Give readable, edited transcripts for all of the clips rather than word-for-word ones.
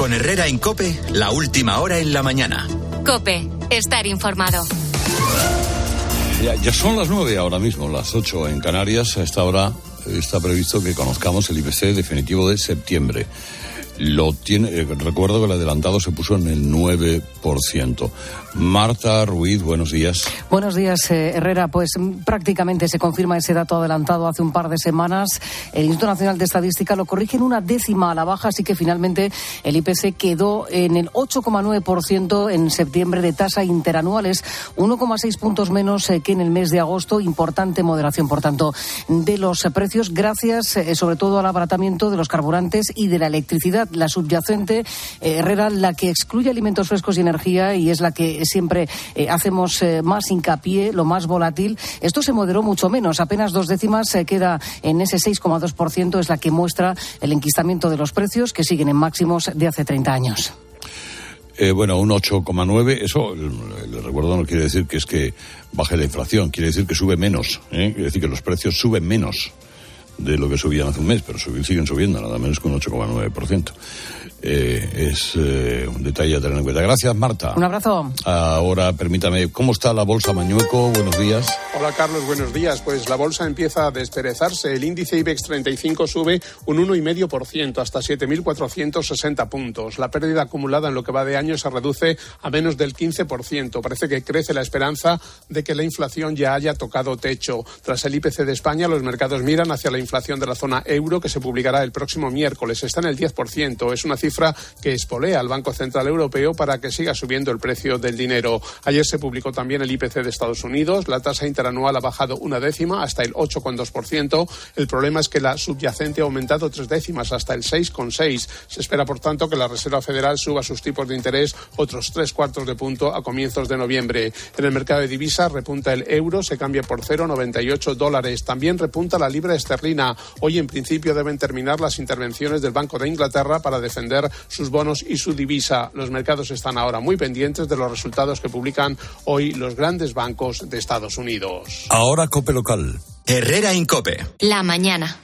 Con Herrera en COPE, la última hora en la mañana. COPE, estar informado. Ya son las 9 ahora mismo, las 8 en Canarias. A esta hora está previsto que conozcamos el IPC definitivo de septiembre. Recuerdo que el adelantado se puso en el 9%. Marta Ruiz, buenos días. Buenos días, Herrera. Pues prácticamente se confirma ese dato adelantado hace un par de semanas. El Instituto Nacional de Estadística lo corrige en 0,1 a la baja, así que finalmente el IPC quedó en el 8,9% en septiembre de tasa interanual. Es 1,6 puntos menos que en el mes de agosto. Importante moderación, por tanto, de los precios, gracias sobre todo al abaratamiento de los carburantes y de la electricidad. La subyacente, Herrera, la que excluye alimentos frescos y energía, y es la que siempre hacemos más hincapié, lo más volátil. Esto se moderó mucho menos, apenas 2 décimas, queda en ese 6,2%, es la que muestra el enquistamiento de los precios, que siguen en máximos de hace 30 años. Bueno, un 8,9, eso, le recuerdo, no quiere decir que es que baje la inflación, quiere decir que sube menos, quiere decir que los precios suben menos de lo que subían hace un mes, pero siguen subiendo, nada menos que un 8,9%. Es un detalle a tener en cuenta. Gracias, Marta. Un abrazo. Ahora, permítame, ¿cómo está la bolsa Mañueco? Buenos días. Hola, Carlos, buenos días. Pues la bolsa empieza a desperezarse. El índice IBEX 35 sube un 1,5% hasta 7.460 puntos. La pérdida acumulada en lo que va de año se reduce a menos del 15%. Parece que crece la esperanza de que la inflación ya haya tocado techo. Tras el IPC de España, los mercados miran hacia la inflación de la zona euro, que se publicará el próximo miércoles. Está en el 10%. Es una cifra que espolea al Banco Central Europeo para que siga subiendo el precio del dinero. Ayer se publicó también el IPC de Estados Unidos. La tasa interanual ha bajado 1 décima hasta el 8,2%. El problema es que la subyacente ha aumentado 3 décimas hasta el 6,6%. Se espera, por tanto, que la Reserva Federal suba sus tipos de interés otros 3/4 de punto a comienzos de noviembre. En el mercado de divisas repunta el euro, se cambia por $0,98. También repunta la libra esterlina. Hoy, en principio, deben terminar las intervenciones del Banco de Inglaterra para defender sus bonos y su divisa. Los mercados están ahora muy pendientes de los resultados que publican hoy los grandes bancos de Estados Unidos. Ahora COPE local. Herrera en COPE. La mañana.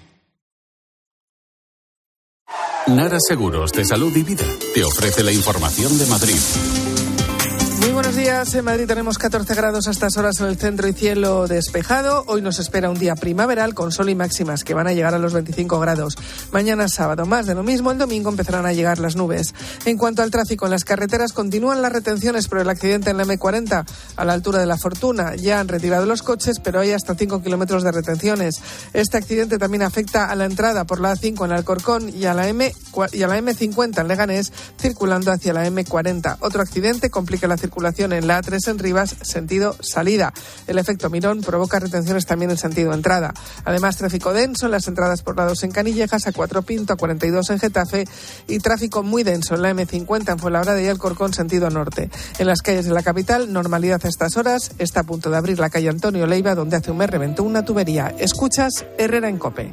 Nara Seguros de Salud y Vida te ofrece la información de Madrid. Muy buenos días. En Madrid tenemos 14 grados a estas horas en el centro y cielo despejado. Hoy nos espera un día primaveral con sol y máximas que van a llegar a los 25 grados. Mañana sábado más de lo mismo. El domingo empezarán a llegar las nubes. En cuanto al tráfico en las carreteras, continúan las retenciones por el accidente en la M40 a la altura de La Fortuna. Ya han retirado los coches, pero hay hasta 5 kilómetros de retenciones. Este accidente también afecta a la entrada por la A5 en Alcorcón y a la M50 en Leganés, circulando hacia la M40. Otro accidente complica la circulación en la A3 en Rivas, sentido salida. El efecto Mirón provoca retenciones también en sentido entrada. Además, tráfico denso en las entradas por la 2 en Canillejas, A4 Pinto, A42 en Getafe y tráfico muy denso en la M50 en Fuenlabrada y Alcorcón, sentido norte. En las calles de la capital, normalidad a estas horas. Está a punto de abrir la calle Antonio Leiva, donde hace un mes reventó una tubería. Escuchas Herrera en COPE.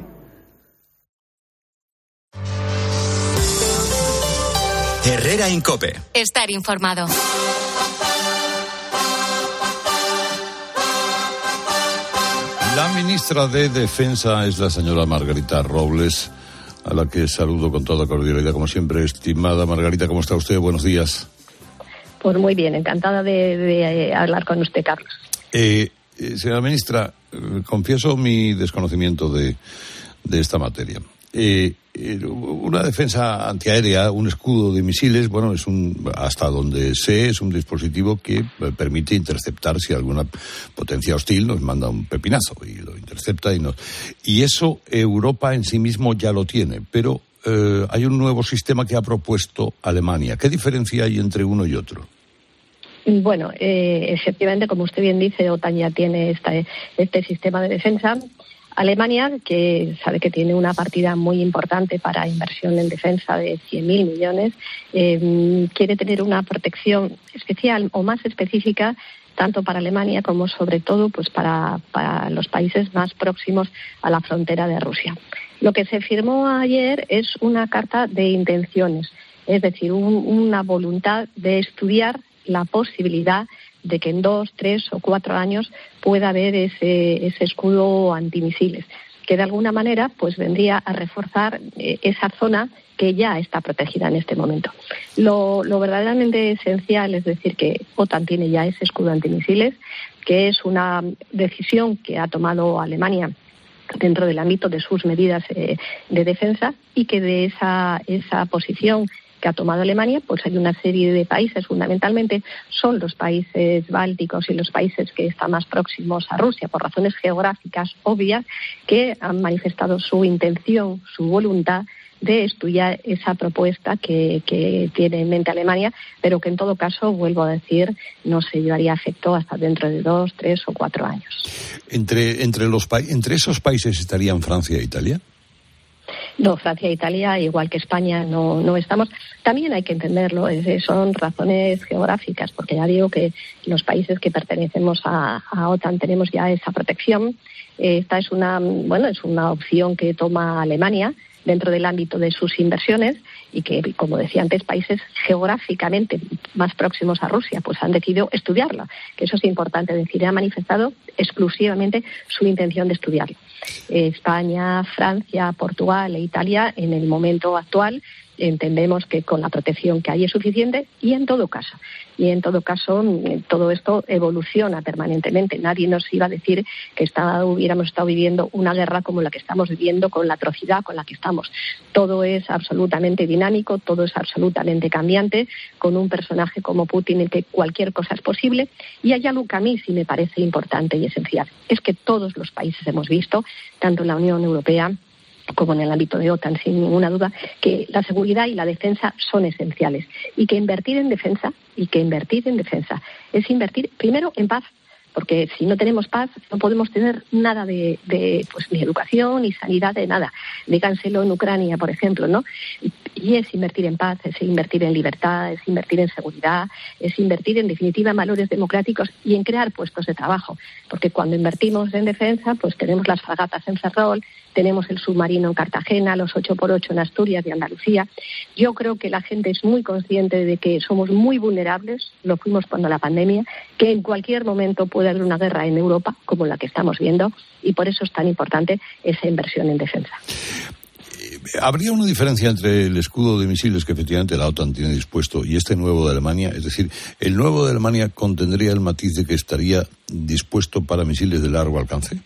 Herrera en COPE. Estar informado. La ministra de Defensa es la señora Margarita Robles, a la que saludo con toda cordialidad, como siempre. Estimada Margarita, ¿cómo está usted? Buenos días. Pues muy bien, encantada de hablar con usted, Carlos. Señora ministra, confieso mi desconocimiento de esta materia. Una defensa antiaérea, un escudo de misiles, bueno, hasta donde sé, es un dispositivo que permite interceptar si alguna potencia hostil nos manda un pepinazo y lo intercepta y eso Europa en sí mismo ya lo tiene, pero hay un nuevo sistema que ha propuesto Alemania. ¿Qué diferencia hay entre uno y otro? Bueno, efectivamente, como usted bien dice, OTAN ya tiene este sistema de defensa. Alemania, que sabe que tiene una partida muy importante para inversión en defensa de 100.000 millones, quiere tener una protección especial o más específica tanto para Alemania como sobre todo pues para los países más próximos a la frontera de Rusia. Lo que se firmó ayer es una carta de intenciones, es decir, una voluntad de estudiar la posibilidad de que en 2, 3 o 4 años pueda haber ese escudo antimisiles. que de alguna manera pues vendría a reforzar esa zona que ya está protegida en este momento. Lo verdaderamente esencial es decir que OTAN tiene ya ese escudo antimisiles, que es una decisión que ha tomado Alemania dentro del ámbito de sus medidas de defensa, y que de esa posición que ha tomado Alemania, pues hay una serie de países, fundamentalmente son los países bálticos y los países que están más próximos a Rusia, por razones geográficas obvias, que han manifestado su intención, su voluntad de estudiar esa propuesta que tiene en mente Alemania, pero que en todo caso, vuelvo a decir, no se llevaría a efecto hasta dentro de 2, 3 o 4 años. ¿Entre esos países estarían Francia e Italia? No, Francia e Italia, igual que España, no estamos. También hay que entenderlo, son razones geográficas, porque ya digo que los países que pertenecemos a OTAN tenemos ya esa protección. Esta es una opción que toma Alemania dentro del ámbito de sus inversiones, y que, como decía antes, países geográficamente más próximos a Rusia pues han decidido estudiarlo, que eso es importante decir, ha manifestado exclusivamente su intención de estudiarlo. España, Francia, Portugal e Italia, en el momento actual, entendemos que con la protección que hay es suficiente, y en todo caso todo esto evoluciona permanentemente. Nadie nos iba a decir que hubiéramos estado viviendo una guerra como la que estamos viviendo, con la atrocidad con la que estamos. Todo es absolutamente dinámico, todo es absolutamente cambiante, con un personaje como Putin en que cualquier cosa es posible. Y hay algo que a mí sí me parece importante y esencial, es que todos los países hemos visto, tanto en la Unión Europea como en el ámbito de OTAN, sin ninguna duda, que la seguridad y la defensa son esenciales, y que invertir en defensa es invertir primero en paz, porque si no tenemos paz no podemos tener nada de ni educación ni sanidad, de nada. Díganselo en Ucrania, por ejemplo, ¿no? Y es invertir en paz, es invertir en libertad, es invertir en seguridad, es invertir en definitiva en valores democráticos y en crear puestos de trabajo, porque cuando invertimos en defensa pues tenemos las fragatas en Ferrol, tenemos el submarino en Cartagena, los 8x8 en Asturias y Andalucía. Yo creo que la gente es muy consciente de que somos muy vulnerables, lo fuimos cuando la pandemia, que en cualquier momento puede haber una guerra en Europa, como la que estamos viendo, y por eso es tan importante esa inversión en defensa. ¿Habría una diferencia entre el escudo de misiles que efectivamente la OTAN tiene dispuesto y este nuevo de Alemania? Es decir, ¿el nuevo de Alemania contendría el matiz de que estaría dispuesto para misiles de largo alcance?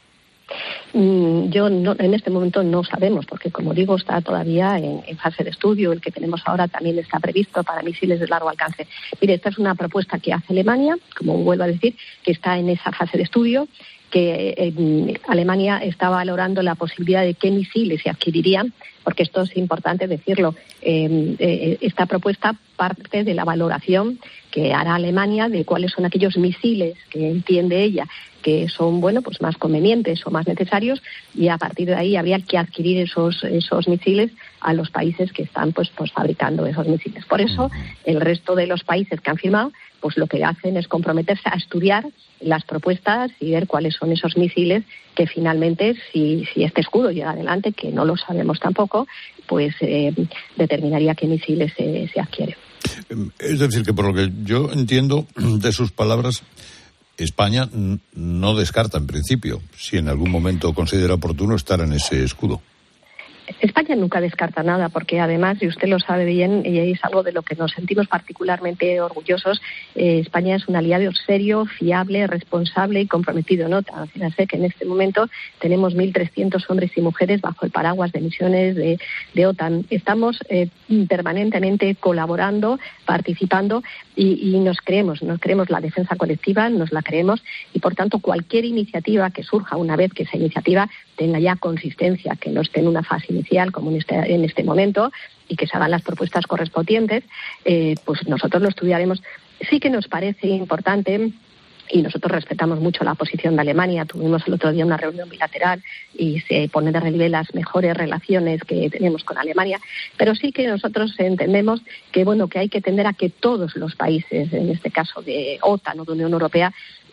En este momento no sabemos, porque como digo, está todavía en fase de estudio. El que tenemos ahora también está previsto para misiles de largo alcance. Mire, esta es una propuesta que hace Alemania, como vuelvo a decir, que está en esa fase de estudio, que Alemania está valorando la posibilidad de qué misiles se adquirirían, porque esto es importante decirlo. Esta propuesta parte de la valoración que hará Alemania de cuáles son aquellos misiles que entiende ella que son pues más convenientes o más necesarios, y a partir de ahí habría que adquirir esos misiles a los países que están pues fabricando esos misiles. Por eso el resto de los países que han firmado pues lo que hacen es comprometerse a estudiar las propuestas y ver cuáles son esos misiles que finalmente, si este escudo llega adelante, que no lo sabemos tampoco, pues determinaría qué misiles se adquieren. Es decir, que por lo que yo entiendo de sus palabras, España no descarta en principio, si en algún momento considera oportuno, estar en ese escudo. España nunca descarta nada, porque además, y usted lo sabe bien, y es algo de lo que nos sentimos particularmente orgullosos, España es un aliado serio, fiable, responsable y comprometido, ¿no? Fíjense que en este momento tenemos 1.300 hombres y mujeres bajo el paraguas de misiones de OTAN. Estamos permanentemente colaborando, participando, y nos creemos la defensa colectiva, nos la creemos, y por tanto cualquier iniciativa que surja una vez que esa iniciativa tenga ya consistencia, que no esté en una fase inicial como en este momento, y que se hagan las propuestas correspondientes, pues nosotros lo estudiaremos. Sí que nos parece importante, y nosotros respetamos mucho la posición de Alemania. Tuvimos el otro día una reunión bilateral y se pone de relieve las mejores relaciones que tenemos con Alemania, pero sí que nosotros entendemos que hay que tender a que todos los países, en este caso de OTAN o de Unión Europea,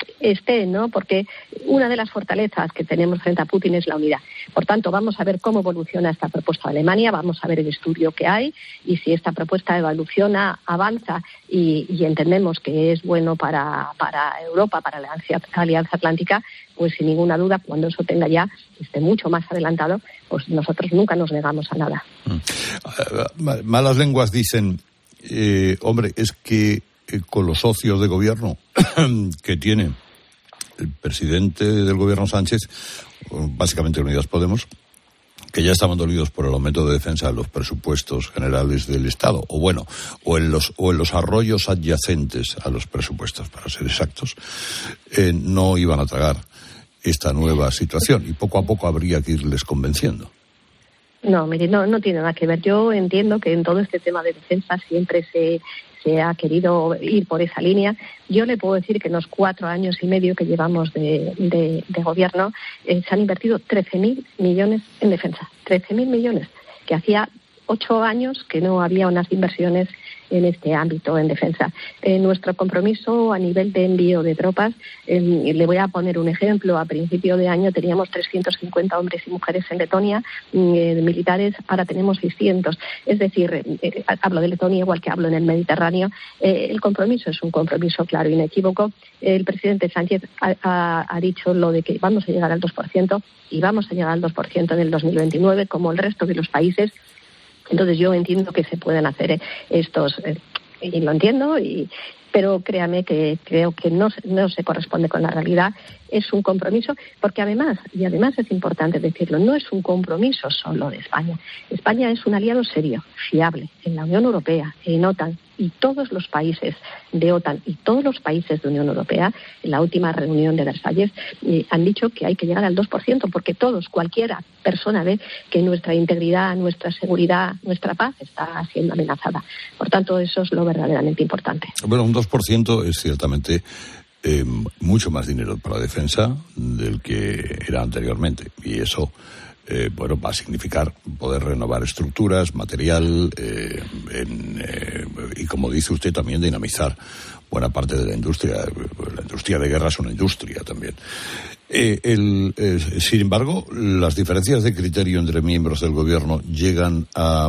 estén, ¿no? Porque una de las fortalezas que tenemos frente a Putin es la unidad. Por tanto, vamos a ver cómo evoluciona esta propuesta de Alemania, vamos a ver el estudio que hay y si esta propuesta evoluciona, avanza y entendemos que es bueno para Europa, para la Alianza Atlántica, pues sin ninguna duda, cuando eso tenga ya, esté mucho más adelantado, pues nosotros nunca nos negamos a nada. Malas lenguas dicen, hombre, es que con los socios de gobierno que tiene el presidente del gobierno Sánchez, básicamente Unidas Podemos, que ya estaban dolidos por el aumento de defensa de los presupuestos generales del Estado, o en los arroyos adyacentes a los presupuestos, para ser exactos, no iban a tragar esta nueva situación y poco a poco habría que irles convenciendo. No, mire, no tiene nada que ver. Yo entiendo que en todo este tema de defensa siempre se ha querido ir por esa línea. Yo le puedo decir que en los 4 años y medio que llevamos de gobierno se han invertido 13.000 millones en defensa. 13.000 millones, que hacía 8 años que no había unas inversiones en este ámbito, en defensa. Nuestro compromiso a nivel de envío de tropas, le voy a poner un ejemplo, a principio de año teníamos 350 hombres y mujeres en Letonia, militares, ahora tenemos 600. Es decir, hablo de Letonia igual que hablo en el Mediterráneo. El compromiso es un compromiso claro e inequívoco. El presidente Sánchez ha dicho lo de que vamos a llegar al 2% y vamos a llegar al 2% en el 2029, como el resto de los países. Entonces yo entiendo que se pueden hacer estos, y lo entiendo, pero créame que creo que no se corresponde con la realidad. Es un compromiso, porque además es importante decirlo, no es un compromiso solo de España. España es un aliado serio, fiable, en la Unión Europea, en OTAN, y todos los países de OTAN y todos los países de Unión Europea, en la última reunión de Versalles, han dicho que hay que llegar al 2%, porque cualquiera persona ve que nuestra integridad, nuestra seguridad, nuestra paz está siendo amenazada. Por tanto, eso es lo verdaderamente importante. Bueno, un 2% es ciertamente mucho más dinero para la defensa del que era anteriormente, y eso va a significar poder renovar estructuras, material, y como dice usted también dinamizar buena parte de la industria. La industria de guerra es una industria también. Sin embargo, las diferencias de criterio entre miembros del gobierno llegan a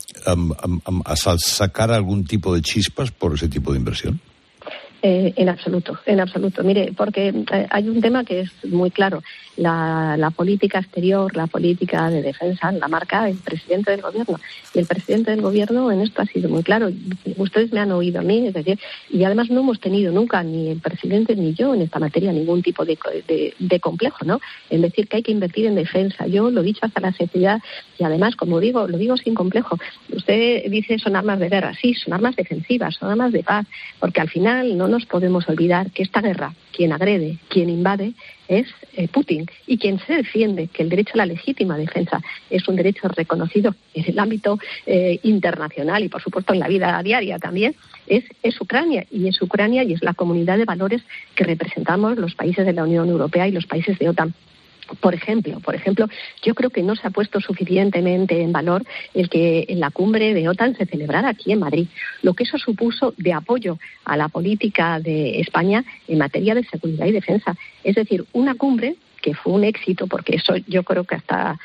sacar algún tipo de chispas por ese tipo de inversión. En absoluto. Mire, porque hay un tema que es muy claro. La política exterior, la política de defensa, la marca el presidente del gobierno. Y el presidente del gobierno en esto ha sido muy claro. Ustedes me han oído a mí, es decir, y además no hemos tenido nunca, ni el presidente ni yo en esta materia, ningún tipo de complejo, ¿no? En decir que hay que invertir en defensa. Yo lo he dicho hasta la saciedad y además, como digo, lo digo sin complejo. Usted dice son armas de guerra. Sí, son armas defensivas, son armas de paz, porque al final no nos podemos olvidar que esta guerra, quien agrede, quien invade, es Putin, y quien se defiende, que el derecho a la legítima defensa es un derecho reconocido en el ámbito internacional y por supuesto en la vida diaria también, es Ucrania, y es Ucrania y es la comunidad de valores que representamos los países de la Unión Europea y los países de OTAN. Por ejemplo, yo creo que no se ha puesto suficientemente en valor el que en la cumbre de OTAN se celebrara aquí en Madrid, lo que eso supuso de apoyo a la política de España en materia de seguridad y defensa. Es decir, una cumbre que fue un éxito, porque eso yo creo que hasta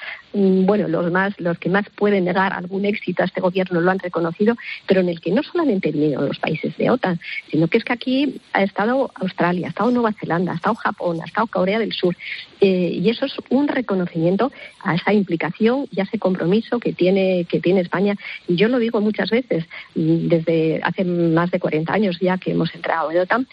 los que más pueden negar algún éxito a este gobierno lo han reconocido, pero en el que no solamente vinieron los países de OTAN, sino que es que aquí ha estado Australia, ha estado Nueva Zelanda, ha estado Japón, ha estado Corea del Sur, y eso es un reconocimiento a esa implicación y a ese compromiso que tiene España. Y yo lo digo muchas veces, desde hace más de 40 años ya que hemos entrado en OTAN,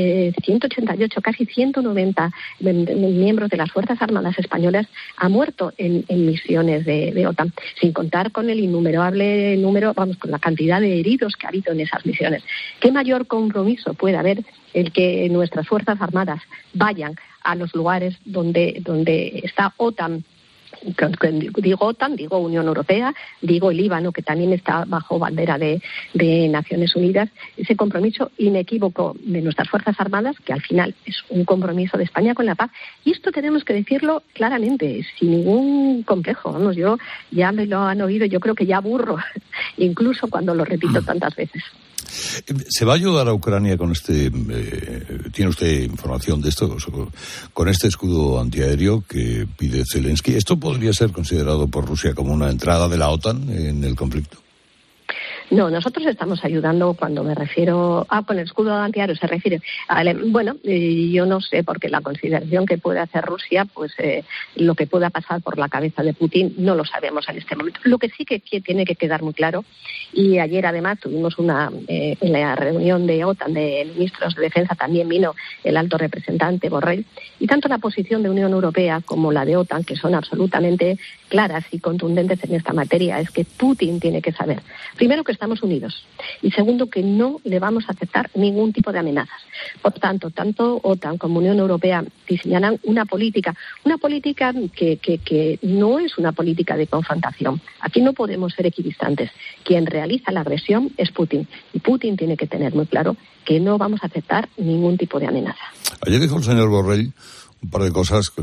188, casi 190 miembros de las Fuerzas Armadas Españolas han muerto en misiones de OTAN, sin contar con el innumerable número, con la cantidad de heridos que ha habido en esas misiones. ¿Qué mayor compromiso puede haber el que nuestras Fuerzas Armadas vayan a los lugares donde está OTAN? Digo OTAN, digo Unión Europea, digo el Líbano, que también está bajo bandera de Naciones Unidas, ese compromiso inequívoco de nuestras Fuerzas Armadas, que al final es un compromiso de España con la paz. Y esto tenemos que decirlo claramente, sin ningún complejo. Yo ya me lo han oído, yo creo que ya aburro, incluso cuando lo repito tantas veces. ¿Se va a ayudar a Ucrania con tiene usted información de esto, con este escudo antiaéreo que pide Zelensky? ¿Esto podría ser considerado por Rusia como una entrada de la OTAN en el conflicto? No, nosotros estamos ayudando cuando me refiero con el escudo antiaéreo se refiere yo no sé, porque la consideración que puede hacer Rusia, pues lo que pueda pasar por la cabeza de Putin no lo sabemos en este momento. Lo que sí que tiene que quedar muy claro, y ayer además tuvimos en la reunión de OTAN de ministros de defensa también vino el alto representante Borrell, y tanto la posición de Unión Europea como la de OTAN, que son absolutamente claras y contundentes en esta materia, es que Putin tiene que saber, primero, que estamos unidos, y segundo, que no le vamos a aceptar ningún tipo de amenazas. Por tanto, tanto OTAN como Unión Europea diseñarán una política que no es una política de confrontación. Aquí no podemos ser equidistantes. Quien realiza la agresión es Putin, y Putin tiene que tener muy claro que no vamos a aceptar ningún tipo de amenaza. Ayer dijo el señor Borrell un par de cosas que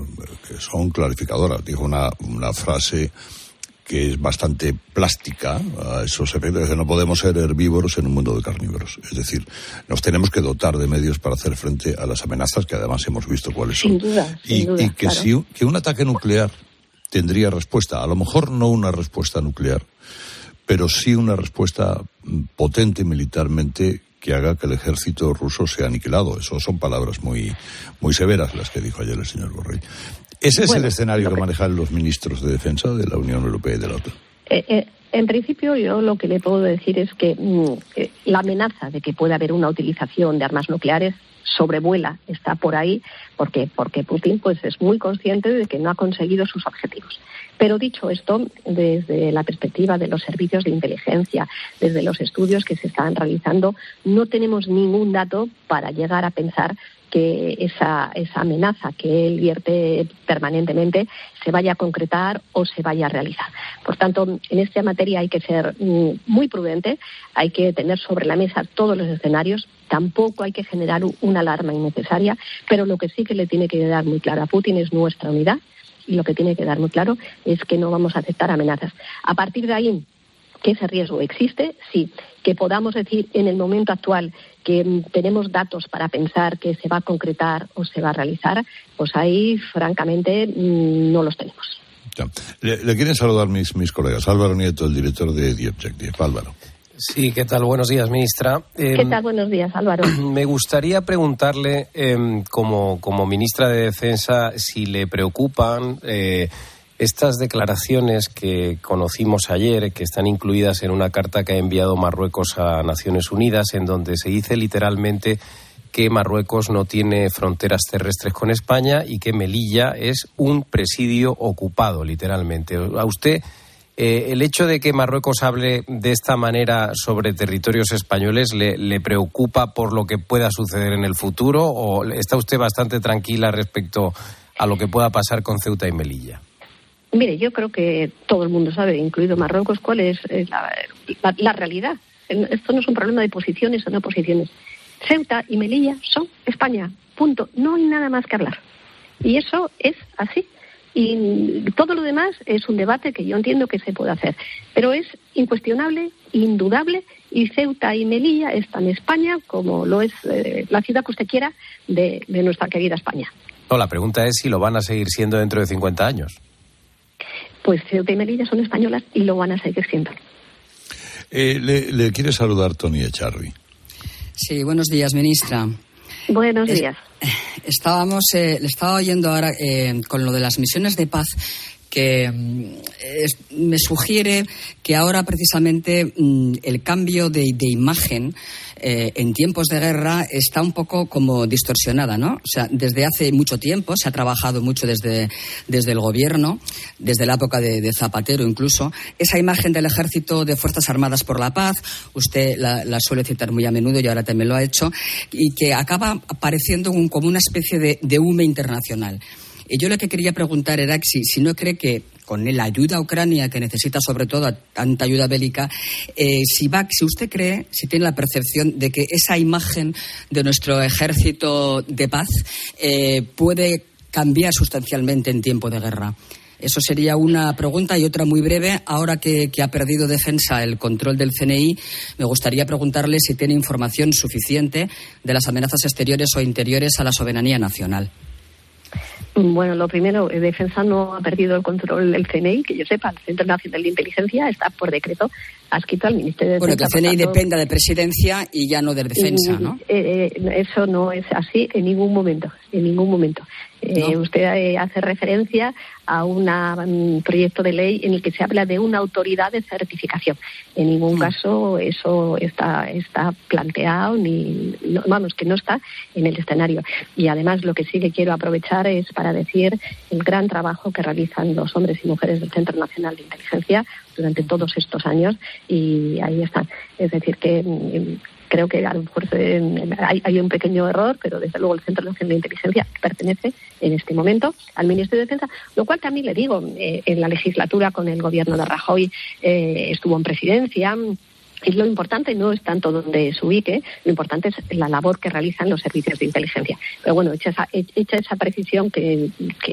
son clarificadoras. Dijo una frase que es bastante plástica a esos efectos, que no podemos ser herbívoros en un mundo de carnívoros. Es decir, nos tenemos que dotar de medios para hacer frente a las amenazas, que además hemos visto cuáles son. Sin duda, que claro. Que un ataque nuclear tendría respuesta, a lo mejor no una respuesta nuclear, pero sí una respuesta potente militarmente que haga que el ejército ruso sea aniquilado. Eso son palabras muy, muy severas las que dijo ayer el señor Borrell. ¿Ese es el escenario que manejan los ministros de defensa de la Unión Europea y de la OTAN? En principio, yo lo que le puedo decir es que la amenaza de que pueda haber una utilización de armas nucleares sobrevuela, está por ahí, porque Putin pues es muy consciente de que no ha conseguido sus objetivos. Pero dicho esto, desde la perspectiva de los servicios de inteligencia, desde los estudios que se están realizando, no tenemos ningún dato para llegar a pensar que esa amenaza que él vierte permanentemente se vaya a concretar o se vaya a realizar. Por tanto, en esta materia hay que ser muy prudente, hay que tener sobre la mesa todos los escenarios, tampoco hay que generar una alarma innecesaria, pero lo que sí que le tiene que dar muy claro a Putin es nuestra unidad, y lo que tiene que dar muy claro es que no vamos a aceptar amenazas. A partir de ahí, que ese riesgo existe, sí. Que podamos decir en el momento actual que tenemos datos para pensar que se va a concretar o se va a realizar, pues ahí, francamente, no los tenemos. Ya. Le quieren saludar mis colegas. Álvaro Nieto, el director de The Objective. Álvaro. Sí, ¿qué tal? Buenos días, ministra. ¿Qué tal? Buenos días, Álvaro. Me gustaría preguntarle, como ministra de Defensa, si le preocupan estas declaraciones que conocimos ayer, que están incluidas en una carta que ha enviado Marruecos a Naciones Unidas, en donde se dice literalmente que Marruecos no tiene fronteras terrestres con España y que Melilla es un presidio ocupado, literalmente. ¿A usted el hecho de que Marruecos hable de esta manera sobre territorios españoles le preocupa por lo que pueda suceder en el futuro, o está usted bastante tranquila respecto a lo que pueda pasar con Ceuta y Melilla? Mire, yo creo que todo el mundo sabe, incluido Marruecos, cuál es la realidad. Esto no es un problema de posiciones o no posiciones. Ceuta y Melilla son España, punto. No hay nada más que hablar. Y eso es así. Y todo lo demás es un debate que yo entiendo que se puede hacer. Pero es incuestionable, indudable, y Ceuta y Melilla están en España, como lo es la ciudad que usted quiera de nuestra querida España. No, la pregunta es si lo van a seguir siendo dentro de 50 años. Pues Ceuta y Melilla son españolas y lo van a seguir siendo. Le quiere saludar Tony Echarri. Sí, buenos días, ministra. Buenos días. Le estaba oyendo ahora con lo de las misiones de paz, que me sugiere que ahora precisamente el cambio de imagen en tiempos de guerra está un poco como distorsionada, ¿no? O sea, desde hace mucho tiempo se ha trabajado mucho desde el gobierno, desde la época de Zapatero incluso, esa imagen del Ejército de Fuerzas Armadas por la Paz, usted la suele citar muy a menudo y ahora también lo ha hecho, y que acaba apareciendo como una especie de humo internacional. Y yo lo que quería preguntar era si no cree que con la ayuda a Ucrania, que necesita sobre todo tanta ayuda bélica, si usted cree, si tiene la percepción de que esa imagen de nuestro ejército de paz puede cambiar sustancialmente en tiempo de guerra. Eso sería una pregunta. Y otra muy breve. Ahora que ha perdido Defensa el control del CNI, me gustaría preguntarle si tiene información suficiente de las amenazas exteriores o interiores a la soberanía nacional. Bueno, lo primero, Defensa no ha perdido el control del CNI, que yo sepa. El Centro Nacional de Inteligencia está por decreto adscrito al Ministerio de Defensa. Bueno, que el CNI dependa de Presidencia y ya no de Defensa, ¿no? Eso no es así en ningún momento, ¿No? Usted hace referencia a un proyecto de ley en el que se habla de una autoridad de certificación. En ningún caso eso está planteado, que no está en el escenario. Y además lo que sí que quiero aprovechar es para decir el gran trabajo que realizan los hombres y mujeres del Centro Nacional de Inteligencia durante todos estos años, y ahí están. Es decir, que creo que a lo mejor hay un pequeño error, pero desde luego el Centro Nacional de Inteligencia pertenece en este momento al Ministerio de Defensa, lo cual también le digo, en la legislatura con el gobierno de Rajoy estuvo en presidencia. Y lo importante no es tanto donde se ubique, lo importante es la labor que realizan los servicios de inteligencia. Pero bueno, hecha esa precisión que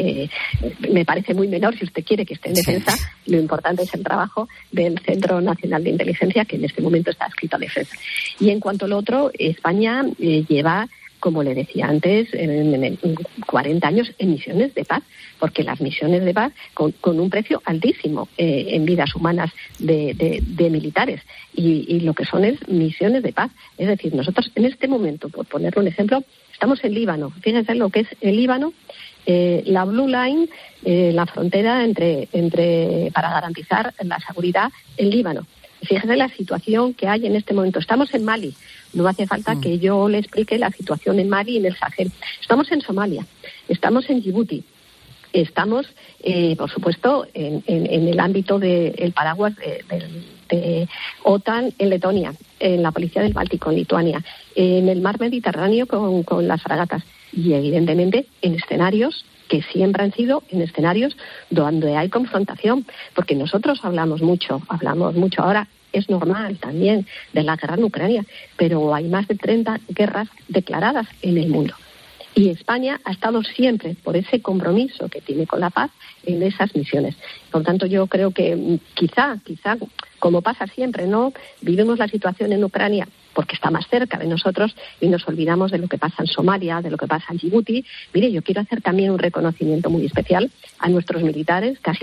me parece muy menor, si usted quiere que esté en defensa, lo importante es el trabajo del Centro Nacional de Inteligencia, que en este momento está adscrito a defensa. Y en cuanto al otro, España lleva, como le decía antes, en 40 años en misiones de paz, porque las misiones de paz con un precio altísimo en vidas humanas de militares, y lo que son es misiones de paz. Es decir, nosotros en este momento, por ponerle un ejemplo, estamos en Líbano. Fíjense lo que es el Líbano, la Blue Line, la frontera para garantizar la seguridad en Líbano. Fíjense la situación que hay en este momento. Estamos en Mali. No hace falta que yo le explique la situación en Mali y en el Sahel. Estamos en Somalia. Estamos en Djibouti. Estamos, por supuesto, en el ámbito del paraguas de OTAN en Letonia, en la Policía del Báltico en Lituania, en el mar Mediterráneo con las fragatas y, evidentemente, en escenarios que siempre han sido en escenarios donde hay confrontación, porque nosotros hablamos mucho ahora. Es normal también de la guerra en Ucrania, pero hay más de 30 guerras declaradas en el mundo. Y España ha estado siempre, por ese compromiso que tiene con la paz, en esas misiones. Por tanto, yo creo que quizá, como pasa siempre, ¿no? Vivimos la situación en Ucrania porque está más cerca de nosotros y nos olvidamos de lo que pasa en Somalia, de lo que pasa en Djibouti. Mire, yo quiero hacer también un reconocimiento muy especial a nuestros militares, casi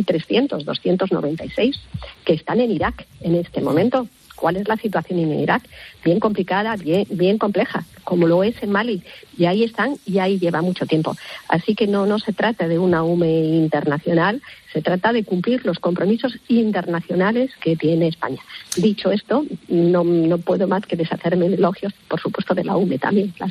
296, que están en Irak en este momento. ¿Cuál es la situación en Irak? Bien complicada, bien compleja, como lo es en Mali. Y ahí están, y ahí lleva mucho tiempo. Así que no se trata de una UME internacional, se trata de cumplir los compromisos internacionales que tiene España. Dicho esto, no puedo más que deshacerme de elogios, por supuesto, de la UME también, claro.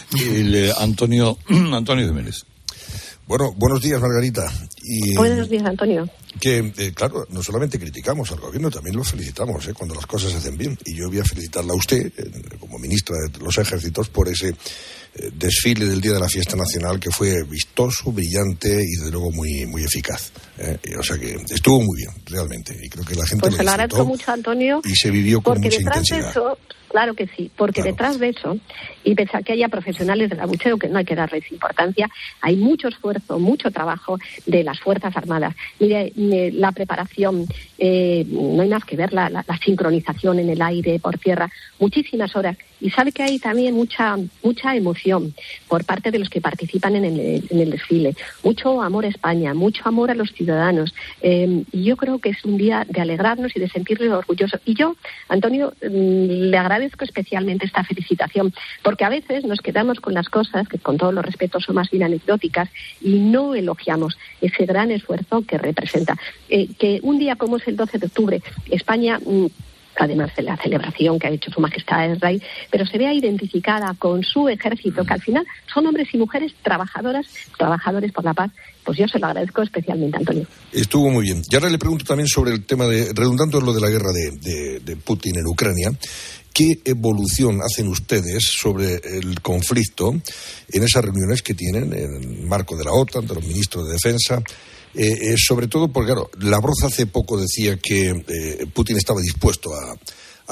Antonio Jiménez. Bueno, buenos días, Margarita. Buenos días, Antonio. Que, claro, no solamente criticamos al gobierno, también lo felicitamos cuando las cosas se hacen bien. Y yo voy a felicitarla a usted, como ministra de los Ejércitos, por ese desfile del Día de la Fiesta Nacional que fue vistoso, brillante y, desde luego, muy, muy eficaz. O sea que estuvo muy bien, realmente. Y creo que la gente pues se lo agradezco mucho, Antonio. Y se vivió con mucha intensidad. Claro que sí, porque detrás de eso, y pese a que haya profesionales del abucheo, que no hay que darles importancia, hay mucho esfuerzo, mucho trabajo de las Fuerzas Armadas. Mire, la preparación, no hay más que ver la sincronización en el aire, por tierra, muchísimas horas. Y sabe que hay también mucha emoción por parte de los que participan en el desfile. Mucho amor a España, mucho amor a los ciudadanos. Y yo creo que es un día de alegrarnos y de sentirnos orgullosos. Y yo, Antonio, le agradezco especialmente esta felicitación, porque a veces nos quedamos con las cosas que, con todos los respetos, son más bien anecdóticas y no elogiamos ese gran esfuerzo que representa. Que un día como es el 12 de octubre, España, además de la celebración que ha hecho Su Majestad el Rey, pero se vea identificada con su ejército, que al final son hombres y mujeres trabajadores por la paz, pues yo se lo agradezco especialmente, Antonio. Estuvo muy bien. Y ahora le pregunto también sobre el tema redundando en lo de la guerra de Putin en Ucrania, ¿qué evolución hacen ustedes sobre el conflicto en esas reuniones que tienen en el marco de la OTAN, de los ministros de Defensa? Sobre todo porque, claro, Lavrov hace poco decía que Putin estaba dispuesto a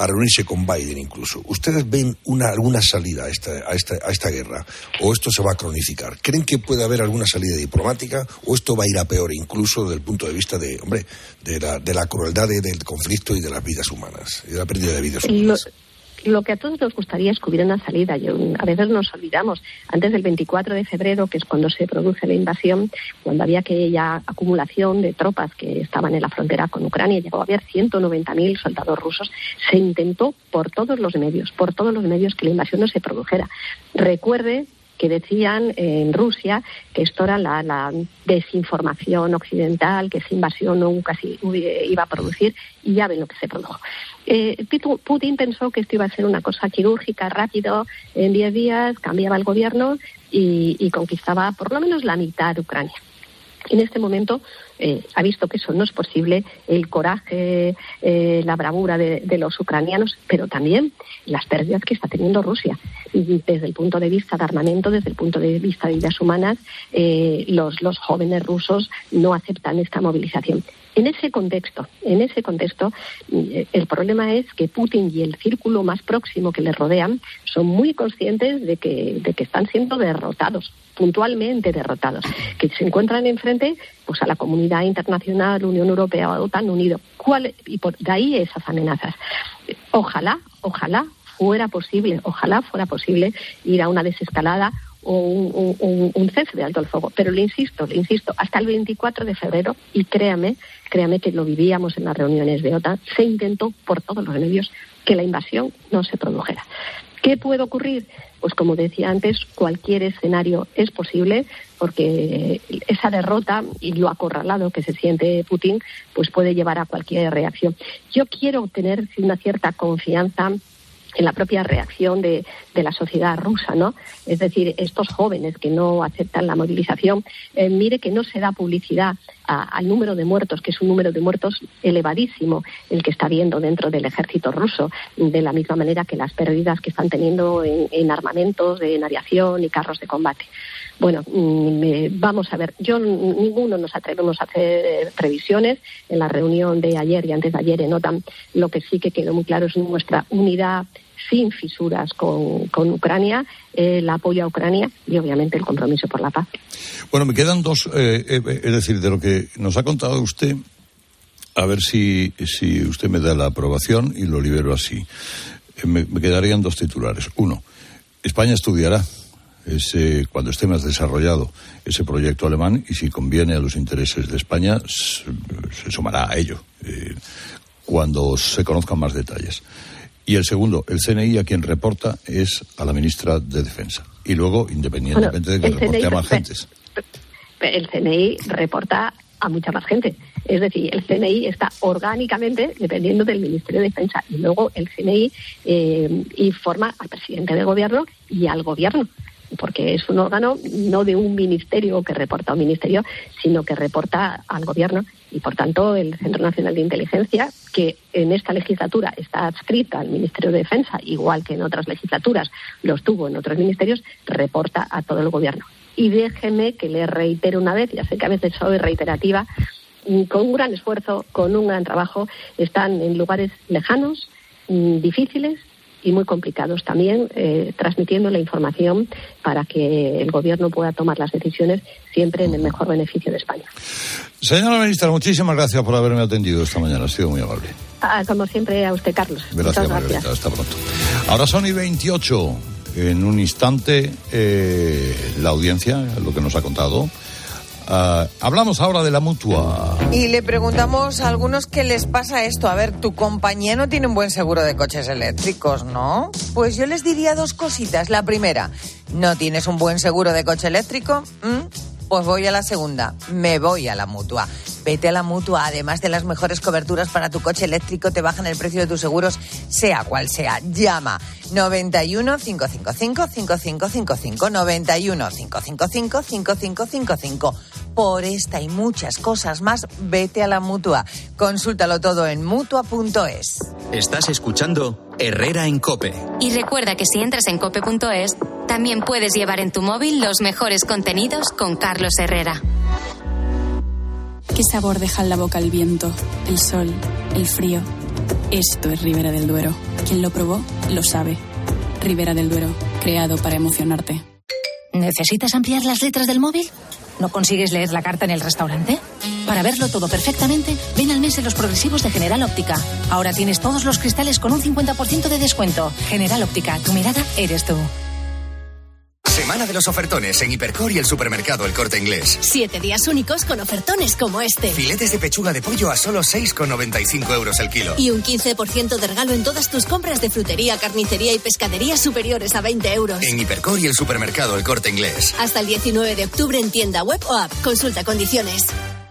a reunirse con Biden incluso. ¿Ustedes ven alguna salida a esta guerra? ¿O esto se va a cronificar? ¿Creen que puede haber alguna salida diplomática? ¿O esto va a ir a peor incluso desde el punto de vista de la crueldad del conflicto y de las vidas humanas? Y de la pérdida de vidas humanas. Lo que a todos nos gustaría es que hubiera una salida. A veces nos olvidamos. Antes del 24 de febrero, que es cuando se produce la invasión, cuando había aquella acumulación de tropas que estaban en la frontera con Ucrania, llegó a haber 190.000 soldados rusos, se intentó por todos los medios que la invasión no se produjera. Recuerde que decían en Rusia que esto era la desinformación occidental, que esa invasión nunca se iba a producir, y ya ven lo que se produjo. Putin pensó que esto iba a ser una cosa quirúrgica, rápido, en 10 días cambiaba el gobierno y conquistaba por lo menos la mitad de Ucrania. En este momento ha visto que eso no es posible, el coraje, la bravura de los ucranianos, pero también las pérdidas que está teniendo Rusia. Desde el punto de vista de armamento, desde el punto de vista de vidas humanas, los jóvenes rusos no aceptan esta movilización. En ese contexto, el problema es que Putin y el círculo más próximo que le rodean son muy conscientes de que están siendo derrotados, puntualmente derrotados, que se encuentran enfrente pues a la comunidad internacional, Unión Europea o OTAN unido. Y por de ahí esas amenazas. Ojalá fuera posible ir a una desescalada o un cese de alto el fuego. Pero le insisto, hasta el 24 de febrero, y créame que lo vivíamos en las reuniones de OTAN, se intentó por todos los medios que la invasión no se produjera. ¿Qué puede ocurrir? Pues como decía antes, cualquier escenario es posible, porque esa derrota y lo acorralado que se siente Putin pues puede llevar a cualquier reacción. Yo quiero tener una cierta confianza en la propia reacción de la sociedad rusa, ¿no? Es decir, estos jóvenes que no aceptan la movilización, mire que no se da publicidad al número de muertos, que es un número de muertos elevadísimo el que está habiendo dentro del ejército ruso, de la misma manera que las pérdidas que están teniendo en armamentos, en aviación y carros de combate. Bueno, vamos a ver, ninguno nos atrevemos a hacer previsiones. En la reunión de ayer y antes de ayer en OTAN, lo que sí que quedó muy claro es nuestra unidad sin fisuras con Ucrania, el apoyo a Ucrania y obviamente el compromiso por la paz. Bueno, me quedan dos, es decir, de lo que nos ha contado usted, a ver si usted me da la aprobación y lo libero así. Me quedarían dos titulares. Uno, España estudiará cuando esté más desarrollado ese proyecto alemán, y si conviene a los intereses de España se sumará a ello cuando se conozcan más detalles. Y el segundo, el CNI a quien reporta es a la ministra de Defensa, y luego independientemente de que reporte a más gentes. El CNI reporta a mucha más gente. Es decir, el CNI está orgánicamente dependiendo del Ministerio de Defensa, y luego el CNI informa al presidente del gobierno y al gobierno, porque es un órgano no de un ministerio que reporta a un ministerio, sino que reporta al gobierno. Y por tanto el Centro Nacional de Inteligencia, que en esta legislatura está adscrita al Ministerio de Defensa, igual que en otras legislaturas lo estuvo en otros ministerios, reporta a todo el gobierno. Y déjeme que le reitere una vez, ya sé que a veces soy reiterativa, con un gran esfuerzo, con un gran trabajo, están en lugares lejanos, difíciles y muy complicados también, transmitiendo la información para que el gobierno pueda tomar las decisiones siempre en el mejor beneficio de España. Señora ministra, muchísimas gracias por haberme atendido esta mañana, ha sido muy amable. Como siempre, a usted, Carlos. Gracias, Margarita, hasta pronto. Ahora son y 28, en un instante la audiencia, lo que nos ha contado. Hablamos ahora de la Mutua. Y le preguntamos a algunos qué les pasa esto. A ver, tu compañía no tiene un buen seguro de coches eléctricos, ¿no? Pues yo les diría dos cositas. La primera, ¿no tienes un buen seguro de coche eléctrico? Pues voy a la segunda, me voy a la Mutua. Vete a la Mutua, además de las mejores coberturas para tu coche eléctrico, te bajan el precio de tus seguros, sea cual sea. Llama 91 555 5555, 91 555 5555. Por esta y muchas cosas más, vete a la Mutua. Consúltalo todo en Mutua.es. Estás escuchando Herrera en COPE. Y recuerda que si entras en cope.es, también puedes llevar en tu móvil los mejores contenidos con Carlos Herrera. ¿Qué sabor deja en la boca el viento, el sol, el frío? Esto es Ribera del Duero. Quien lo probó, lo sabe. Ribera del Duero, creado para emocionarte. ¿Necesitas ampliar las letras del móvil? ¿No consigues leer la carta en el restaurante? Para verlo todo perfectamente, ven al mes de los progresivos de General Óptica. Ahora tienes todos los cristales con un 50% de descuento. General Óptica, tu mirada eres tú. Semana de los ofertones en Hipercor y el supermercado El Corte Inglés. 7 días únicos con ofertones como este. Filetes de pechuga de pollo a solo 6,95 € el kilo. Y un 15% de regalo en todas tus compras de frutería, carnicería y pescadería superiores a 20 €. En Hipercor y el supermercado El Corte Inglés. Hasta el 19 de octubre en tienda web o app. Consulta condiciones.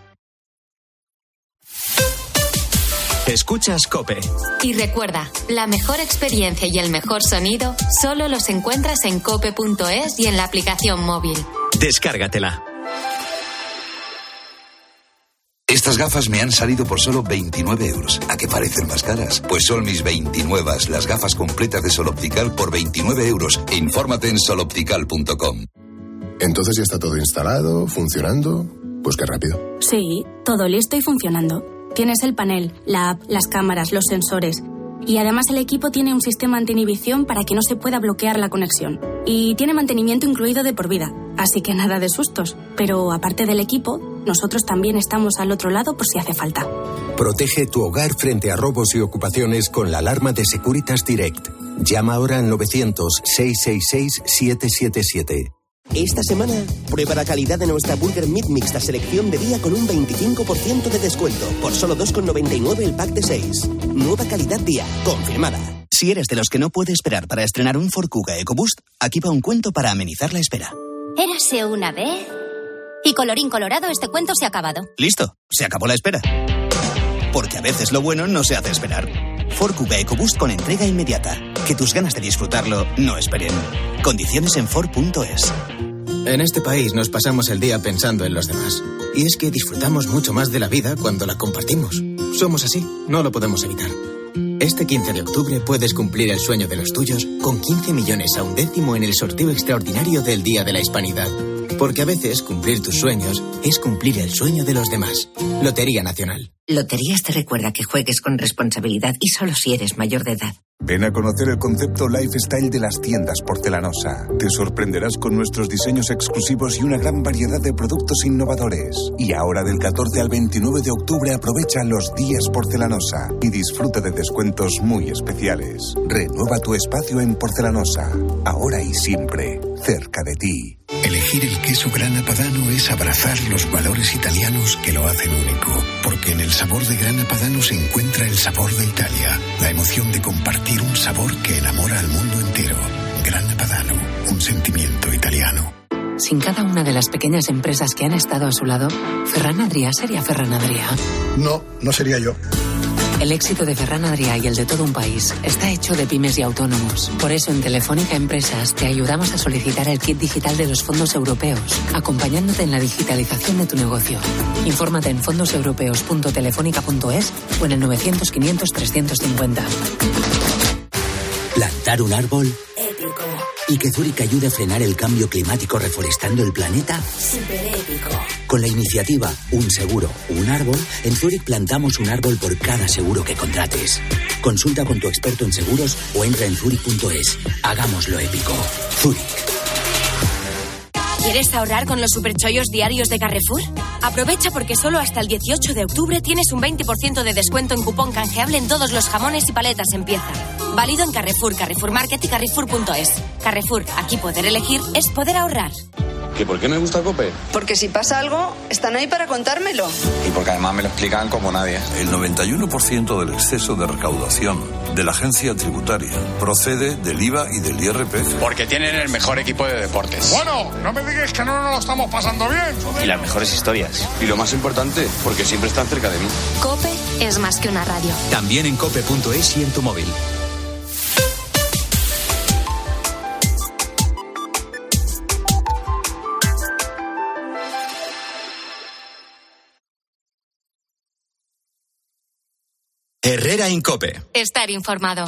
Escuchas COPE. Y recuerda, la mejor experiencia y el mejor sonido solo los encuentras en cope.es y en la aplicación móvil. Descárgatela. Estas gafas me han salido por solo 29 €. ¿A qué parecen más caras? Pues son mis 29, las gafas completas de Sol Optical por 29 €. Infórmate en soloptical.com. Entonces ya está todo instalado, funcionando. Pues qué rápido. Sí, todo listo y funcionando. Tienes el panel, la app, las cámaras, los sensores. Y además el equipo tiene un sistema anti-inhibición para que no se pueda bloquear la conexión. Y tiene mantenimiento incluido de por vida, así que nada de sustos. Pero aparte del equipo, nosotros también estamos al otro lado por si hace falta. Protege tu hogar frente a robos y ocupaciones con la alarma de Securitas Direct. Llama ahora al 900-666-777. Esta semana, prueba la calidad de nuestra Burger Meat Mixta selección de día con un 25% de descuento. Por solo 2,99 el pack de 6. Nueva calidad día, confirmada. Si eres de los que no puede esperar para estrenar un Ford Kuga EcoBoost, aquí va un cuento para amenizar la espera. Érase una vez... Y colorín colorado, este cuento se ha acabado. Listo, se acabó la espera. Porque a veces lo bueno no se hace esperar. Ford Kuga EcoBoost con entrega inmediata. Que tus ganas de disfrutarlo no esperen. Condiciones en Ford.es. En este país nos pasamos el día pensando en los demás. Y es que disfrutamos mucho más de la vida cuando la compartimos. Somos así, no lo podemos evitar. Este 15 de octubre puedes cumplir el sueño de los tuyos con 15 millones a un décimo en el sorteo extraordinario del Día de la Hispanidad. Porque a veces cumplir tus sueños es cumplir el sueño de los demás. Lotería Nacional. Loterías te recuerda que juegues con responsabilidad y solo si eres mayor de edad. Ven a conocer el concepto lifestyle de las tiendas Porcelanosa. Te sorprenderás con nuestros diseños exclusivos y una gran variedad de productos innovadores. Y ahora del 14 al 29 de octubre aprovecha los días Porcelanosa y disfruta de descuentos muy especiales. Renueva tu espacio en Porcelanosa, ahora y siempre, cerca de ti. Elegir el queso Grana Padano es abrazar los valores italianos que lo hacen único, porque en el sabor de Grana Padano se encuentra el sabor de Italia, la emoción de compartir un sabor que enamora al mundo entero. Grana Padano, un sentimiento italiano. Sin cada una de las pequeñas empresas que han estado a su lado, Ferran Adrià sería Ferran Adrià. No, no sería yo. El éxito de Ferran Adrià y el de todo un país está hecho de pymes y autónomos. Por eso en Telefónica Empresas te ayudamos a solicitar el kit digital de los fondos europeos, acompañándote en la digitalización de tu negocio. Infórmate en fondoseuropeos.telefónica.es o en el 900-500-350. ¿Plantar un árbol? Épico. ¿Y que Zurich ayude a frenar el cambio climático reforestando el planeta? Súper épico. Con la iniciativa Un Seguro, Un Árbol, en Zurich plantamos un árbol por cada seguro que contrates. Consulta con tu experto en seguros o entra en zurich.es. Hagámoslo épico. Zurich. ¿Quieres ahorrar con los superchollos diarios de Carrefour? Aprovecha porque solo hasta el 18 de octubre tienes un 20% de descuento en cupón canjeable en todos los jamones y paletas en pieza. Válido en Carrefour, Carrefour Market y Carrefour.es. Carrefour, aquí poder elegir es poder ahorrar. ¿Que por qué me gusta COPE? Porque si pasa algo, están ahí para contármelo. Y porque además me lo explican como nadie. El 91% del exceso de recaudación de la agencia tributaria procede del IVA y del IRPF. Porque tienen el mejor equipo de deportes. Bueno, no me digáis que no nos lo estamos pasando bien. Y las mejores historias. Y lo más importante, porque siempre están cerca de mí. COPE es más que una radio. También en cope.es y en tu móvil. Herrera en COPE. Estar informado.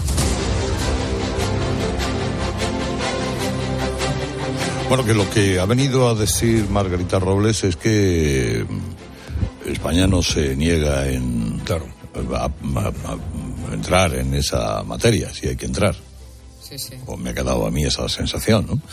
Bueno, que lo que ha venido a decir Margarita Robles es que España no se niega en entrar en esa materia, si hay que entrar. Sí. O me ha quedado a mí esa sensación, ¿no?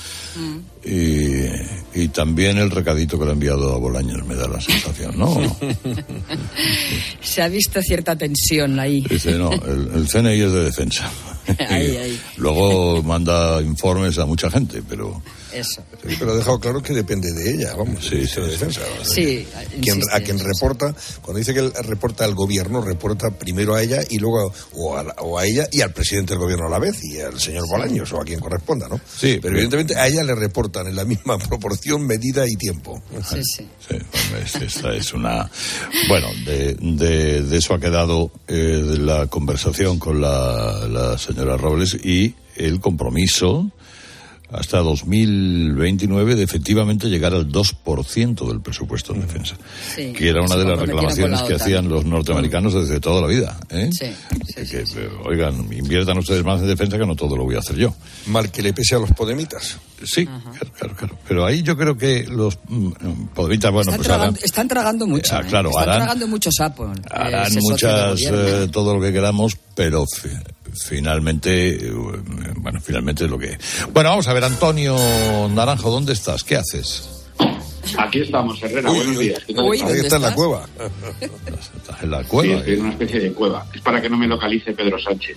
Y también el recadito que le ha enviado a Bolaños me da la sensación, ¿no? Se ha visto cierta tensión ahí. Dice, no, el CNI es de defensa. Ahí. Luego manda informes a mucha gente, pero... Eso. Sí, pero ha dejado claro que depende de ella, vamos. Sí. De defensa. Sí. A quien reporta, cuando dice que él reporta al gobierno, reporta primero a ella y luego o a ella y al presidente del gobierno a la vez, y al señor Bolaños o a quien corresponda, ¿no? Sí. Pero evidentemente a ella le reportan en la misma proporción, medida y tiempo. Sí. Esta es una... Bueno, de eso ha quedado la conversación con la señora Robles y el compromiso hasta 2029 de efectivamente llegar al 2% del presupuesto de defensa, que era una de las reclamaciones que hacían los norteamericanos desde toda la vida, ¿eh? Oigan, inviertan ustedes más en defensa, que no todo lo voy a hacer yo. Mal que le pese a los podemitas. Sí, claro. Pero ahí yo creo que los podemitas, bueno, están tragando mucho. Claro, están tragando mucho sapo. Harán muchas, todo lo que queramos, pero finalmente es lo que... Bueno, vamos a ver, Antonio Naranjo, ¿dónde estás? ¿Qué haces? Aquí estamos, Herrera, buenos días. Ahí está en la cueva. ¿Estás en la cueva? Sí, estoy en una especie de cueva. Es para que no me localice Pedro Sánchez.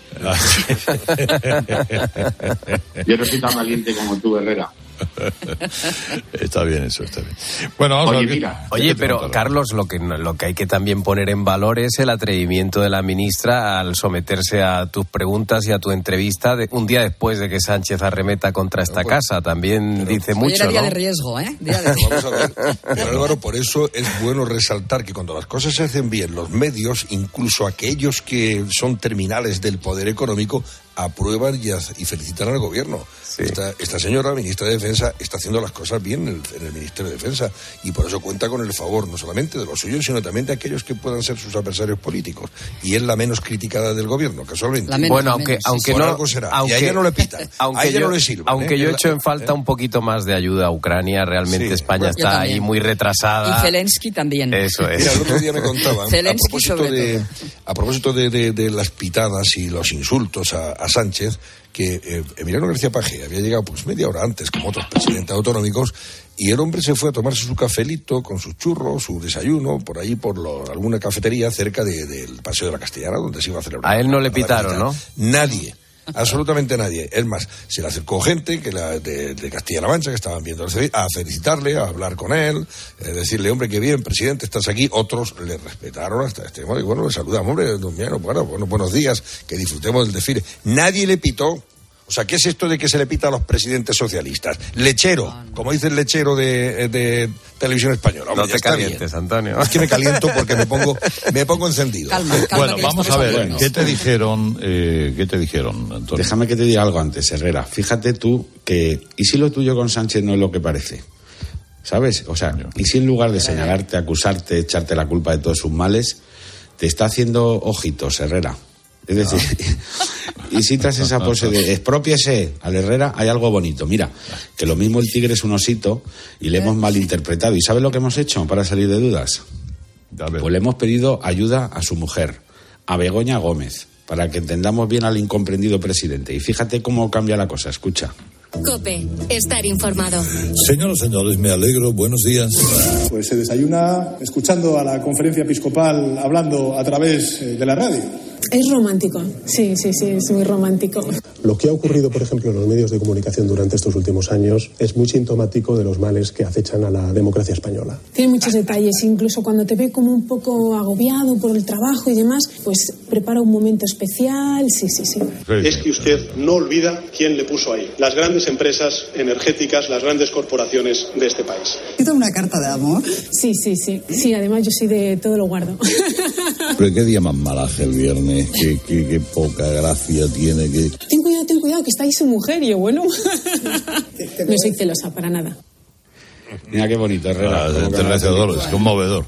Yo no soy tan valiente como tú, Herrera. Está bien eso, está bien. Bueno, vamos a ver. Oye, pero Carlos, lo que hay que también poner en valor es el atrevimiento de la ministra al someterse a tus preguntas y a tu entrevista un día después de que Sánchez arremeta contra esta casa. También dice mucho, era día ¿no? de riesgo, ¿eh? Vamos a ver, Álvaro, por eso es bueno resaltar que cuando las cosas se hacen bien, los medios, incluso aquellos que son terminales del poder económico, aprueban y felicitan al gobierno. Sí. Esta señora, ministra de Defensa, está haciendo las cosas bien en el Ministerio de Defensa, y por eso cuenta con el favor no solamente de los suyos, sino también de aquellos que puedan ser sus adversarios políticos. Y es la menos criticada del gobierno, casualmente. Aunque no, algo será. Y a ella no le pita, a ella no le sirve. Aunque yo echo en falta un poquito más de ayuda a Ucrania, realmente España está ahí muy retrasada. Y Zelensky también. Eso es. Mira, el otro día me contaban, a propósito de las pitadas y los insultos a Sánchez, que Emiliano García Paje había llegado pues media hora antes, como otros presidentes autonómicos, y el hombre se fue a tomarse su cafelito con sus churros, su desayuno, por ahí por alguna cafetería cerca del Paseo de la Castellana, donde se iba a celebrar. A él no le pitaron, ¿no? Nadie. Absolutamente nadie. Es más, se le acercó gente de Castilla-La Mancha que estaban viendo a felicitarle, a hablar con él, decirle, hombre, qué bien, presidente, estás aquí. Otros le respetaron hasta este modo y bueno, le saludamos, hombre, don Miano, buenos días, que disfrutemos del desfile. Nadie le pitó. O sea, ¿qué es esto de que se le pita a los presidentes socialistas? Lechero, como dice el lechero de Televisión Española. Hombre, no te calientes, bien. Antonio. Es que me caliento porque me pongo encendido. Calma, bueno, vamos a ver, ¿qué te dijeron, Antonio? Déjame que te diga algo antes, Herrera. Fíjate tú que, ¿y si lo tuyo con Sánchez no es lo que parece? ¿Sabes? O sea, ¿y si en lugar de señalarte, acusarte, echarte la culpa de todos sus males, te está haciendo ojitos, Herrera? Es decir, y si tras esa pose de expropiese al Herrera hay algo bonito. Mira, que lo mismo el tigre es un osito y le hemos malinterpretado. ¿Y sabes lo que hemos hecho para salir de dudas? Pues le hemos pedido ayuda a su mujer, a Begoña Gómez, para que entendamos bien al incomprendido presidente. Y fíjate cómo cambia la cosa, escucha. COPE, estar informado. Señoras y señores, me alegro, buenos días. Pues se desayuna escuchando a la conferencia episcopal hablando a través de la radio. Es romántico, sí, es muy romántico. Lo que ha ocurrido, por ejemplo, en los medios de comunicación durante estos últimos años es muy sintomático de los males que acechan a la democracia española. Tiene muchos detalles, incluso cuando te ve como un poco agobiado por el trabajo y demás, pues prepara un momento especial, sí. Es que usted no olvida quién le puso ahí. Las grandes empresas energéticas, las grandes corporaciones de este país. ¿Es una carta de amor? Sí, además yo soy de todo lo guardo. Pero qué día más malaje el viernes. Qué poca gracia tiene. Ten cuidado, que está ahí su mujer. Y yo, bueno, no soy celosa para nada. Mira qué bonito, Herrera. Es conmovedor.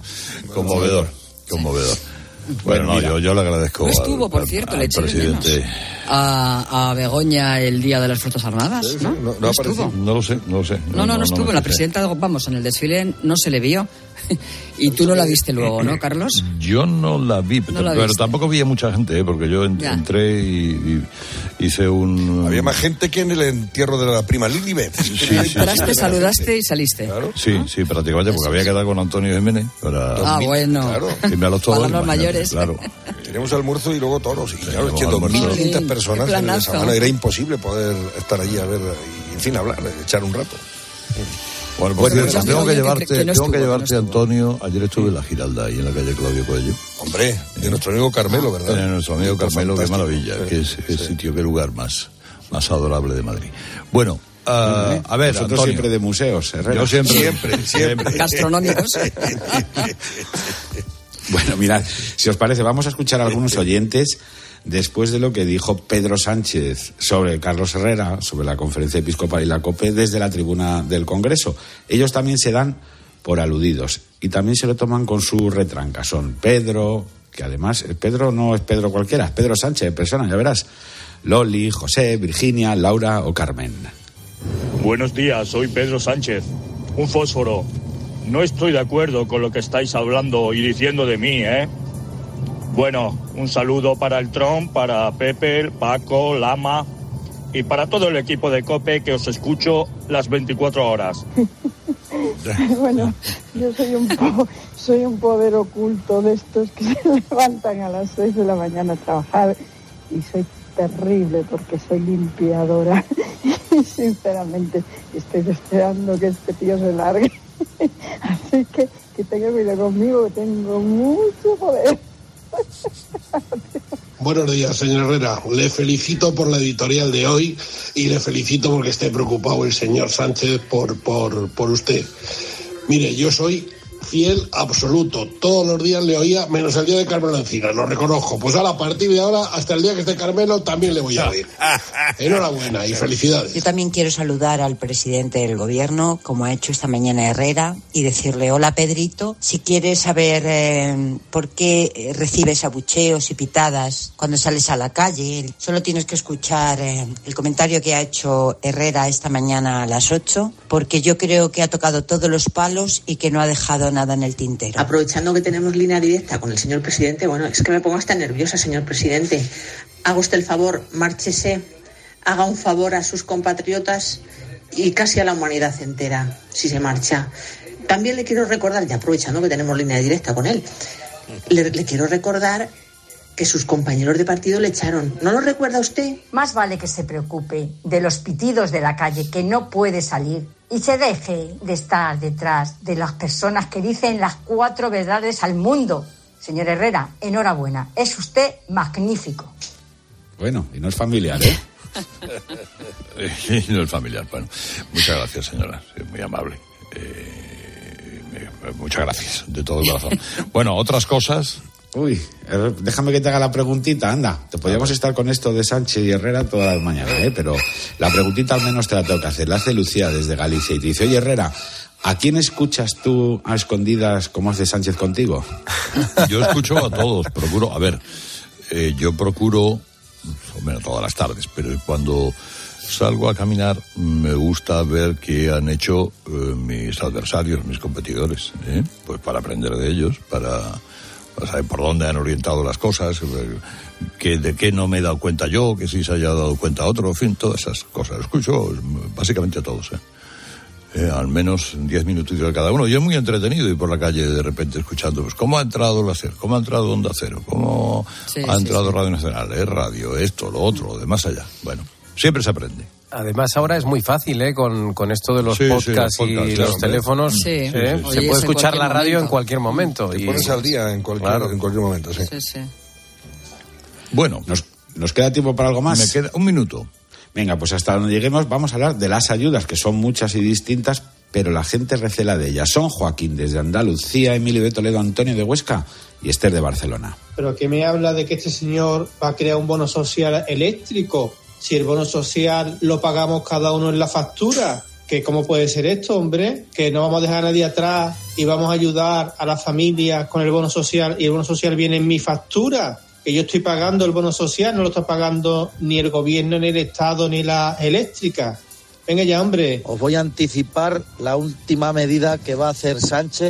Bueno, yo le agradezco. No estuvo, por cierto, le eché presidente a Begoña el día de las Fuerzas Armadas, ¿no? No estuvo. No lo sé. No estuvo. La presidenta, en el desfile no se le vio. Y tú no la viste luego, ¿no, Carlos? Yo no la vi, pero tampoco vi a mucha gente, porque yo entré y hice un... Había más gente que en el entierro de la prima Lilibet. Entraste, saludaste y saliste. Claro. Sí, prácticamente, porque había quedado con Antonio Jiménez para... bueno. Claro. Irme a los toros. Para los mayores. Claro. Teníamos almuerzo y luego toros. Y claro, es que 2.500 personas en esa semana era imposible poder estar allí a ver y, en fin, hablar, echar un rato. Bueno, pues tengo que llevarte, Antonio. Ayer estuve en la Giralda, ahí en la calle Claudio Coello. Hombre, de nuestro amigo Carmelo, ¿verdad? De nuestro amigo Carmelo, qué maravilla, qué sitio, qué lugar más adorable de Madrid. Bueno, a ver, nosotros Antonio, siempre de museos, Herrera. Yo siempre. Gastronómicos. Bueno, mirad, si os parece, vamos a escuchar a algunos oyentes después de lo que dijo Pedro Sánchez sobre Carlos Herrera, sobre la conferencia episcopal y la COPE desde la tribuna del Congreso. Ellos también se dan por aludidos y también se lo toman con su retranca. Son Pedro, que además Pedro no es Pedro cualquiera, es Pedro Sánchez en persona, ya verás. Loli, José, Virginia, Laura o Carmen. Buenos días, soy Pedro Sánchez. Un fósforo. No estoy de acuerdo con lo que estáis hablando y diciendo de mí, ¿eh? Bueno, un saludo para el Trump, para Pepe, Paco, Lama y para todo el equipo de COPE que os escucho las 24 horas. Bueno, yo soy un poder oculto de estos que se levantan a las 6 de la mañana a trabajar y soy terrible porque soy limpiadora y sinceramente estoy deseando que este tío se largue. Así que tenga cuidado conmigo, que tengo mucho poder. Buenos días, señor Herrera. Le felicito por la editorial de hoy y le felicito porque esté preocupado el señor Sánchez por usted. Mire, yo soy fiel absoluto. Todos los días le oía, menos el día de Carmelo Encina, lo reconozco. Pues ahora, a partir de ahora, hasta el día que esté Carmelo, también le voy a oír. Enhorabuena y felicidades. Yo también quiero saludar al presidente del gobierno, como ha hecho esta mañana Herrera, y decirle: hola, Pedrito, si quieres saber por qué recibes abucheos y pitadas cuando sales a la calle, solo tienes que escuchar el comentario que ha hecho Herrera esta mañana a las 8, porque yo creo que ha tocado todos los palos y que no ha dejado nada en el tintero. Aprovechando que tenemos línea directa con el señor presidente, bueno, es que me pongo hasta nerviosa, señor presidente. Haga usted el favor, márchese, haga un favor a sus compatriotas y casi a la humanidad entera, si se marcha. También le quiero recordar, ya aprovechando que tenemos línea directa con él, le quiero recordar que sus compañeros de partido le echaron. ¿No lo recuerda usted? Más vale que se preocupe de los pitidos de la calle, que no puede salir, y se deje de estar detrás de las personas que dicen las 4 verdades al mundo. Señor Herrera, enhorabuena, es usted magnífico. Bueno, y no es familiar, ¿eh? No es familiar, bueno. Muchas gracias, señora, muy amable. Muchas gracias, de todo el corazón. Bueno, otras cosas... Uy, déjame que te haga la preguntita, anda. Te podríamos estar con esto de Sánchez y Herrera todas las mañanas, pero la preguntita al menos te la tengo que hacer. La hace Lucía desde Galicia y te dice: oye, Herrera, ¿a quién escuchas tú a escondidas como hace Sánchez contigo? Yo escucho a todos, yo procuro, bueno, todas las tardes, pero cuando salgo a caminar me gusta ver qué han hecho mis adversarios, mis competidores, pues para aprender de ellos, para saber por dónde han orientado las cosas, de qué no me he dado cuenta yo, que sí se haya dado cuenta otro, en fin, todas esas cosas. Escucho básicamente a todos, al menos 10 minutos de cada uno. Yo es muy entretenido ir por la calle de repente escuchando, pues cómo ha entrado la SER, cómo ha entrado Onda Cero, cómo ha entrado Radio Nacional, radio, esto, lo otro, lo de más allá. Bueno, siempre se aprende. Además ahora es muy fácil, con esto de los podcasts y los teléfonos. Se puede escuchar la radio en cualquier momento. Te pones al día en cualquier momento, sí. Bueno, ¿nos queda tiempo para algo más? Me queda un minuto. Venga, pues hasta donde lleguemos vamos a hablar de las ayudas, que son muchas y distintas, pero la gente recela de ellas. Son Joaquín desde Andalucía, Emilio de Toledo, Antonio de Huesca y Esther de Barcelona. Pero que me habla de que este señor va a crear un bono social eléctrico. Si el bono social lo pagamos cada uno en la factura, que ¿cómo puede ser esto, hombre? Que no vamos a dejar a nadie atrás y vamos a ayudar a las familias con el bono social y el bono social viene en mi factura, que yo estoy pagando el bono social, no lo está pagando ni el gobierno, ni el Estado, ni la eléctrica. Venga ya, hombre. Os voy a anticipar la última medida que va a hacer Sánchez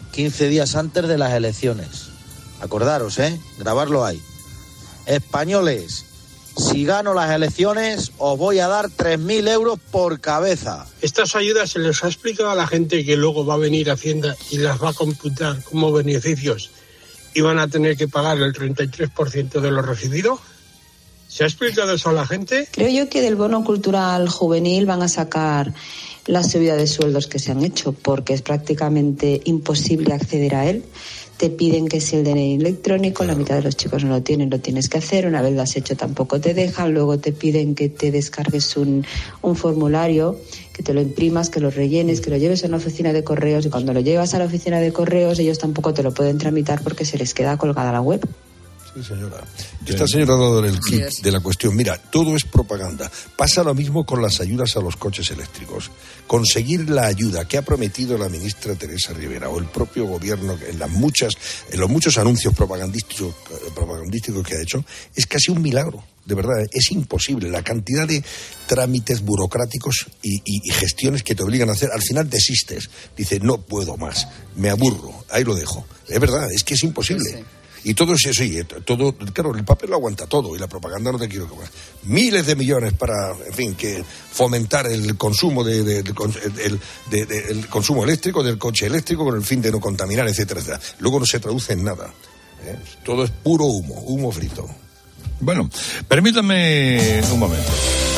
15 días antes de las elecciones. Acordaros, grabarlo ahí. Españoles, si gano las elecciones, os voy a dar 3.000 euros por cabeza. Estas ayudas se les ha explicado a la gente que luego va a venir Hacienda y las va a computar como beneficios y van a tener que pagar el 33% de lo recibido. ¿Se ha explicado eso a la gente? Creo yo que del bono cultural juvenil van a sacar la subida de sueldos que se han hecho, porque es prácticamente imposible acceder a él. Te piden que si el DNI electrónico, la mitad de los chicos no lo tienen, lo tienes que hacer, una vez lo has hecho tampoco te dejan, luego te piden que te descargues un formulario, que te lo imprimas, que lo rellenes, que lo lleves a una oficina de correos, y cuando lo llevas a la oficina de correos ellos tampoco te lo pueden tramitar porque se les queda colgada la web. Sí, señora. Esta señora ha dado el clip de la cuestión. Mira, todo es propaganda. Pasa lo mismo con las ayudas a los coches eléctricos. Conseguir la ayuda que ha prometido la ministra Teresa Rivera o el propio gobierno en los muchos anuncios propagandísticos que ha hecho es casi un milagro. De verdad, es imposible. La cantidad de trámites burocráticos y gestiones que te obligan a hacer, al final desistes. Dices, no puedo más, me aburro, ahí lo dejo. Es verdad, es que es imposible. Sí. Y todo es eso, todo, claro, el papel lo aguanta todo y la propaganda no te quiero que más. Miles de millones para, en fin, que fomentar el consumo el consumo eléctrico, del coche eléctrico, con el fin de no contaminar, etcétera, etcétera. Luego no se traduce en nada. Todo es puro humo frito. Bueno, permítame un momento.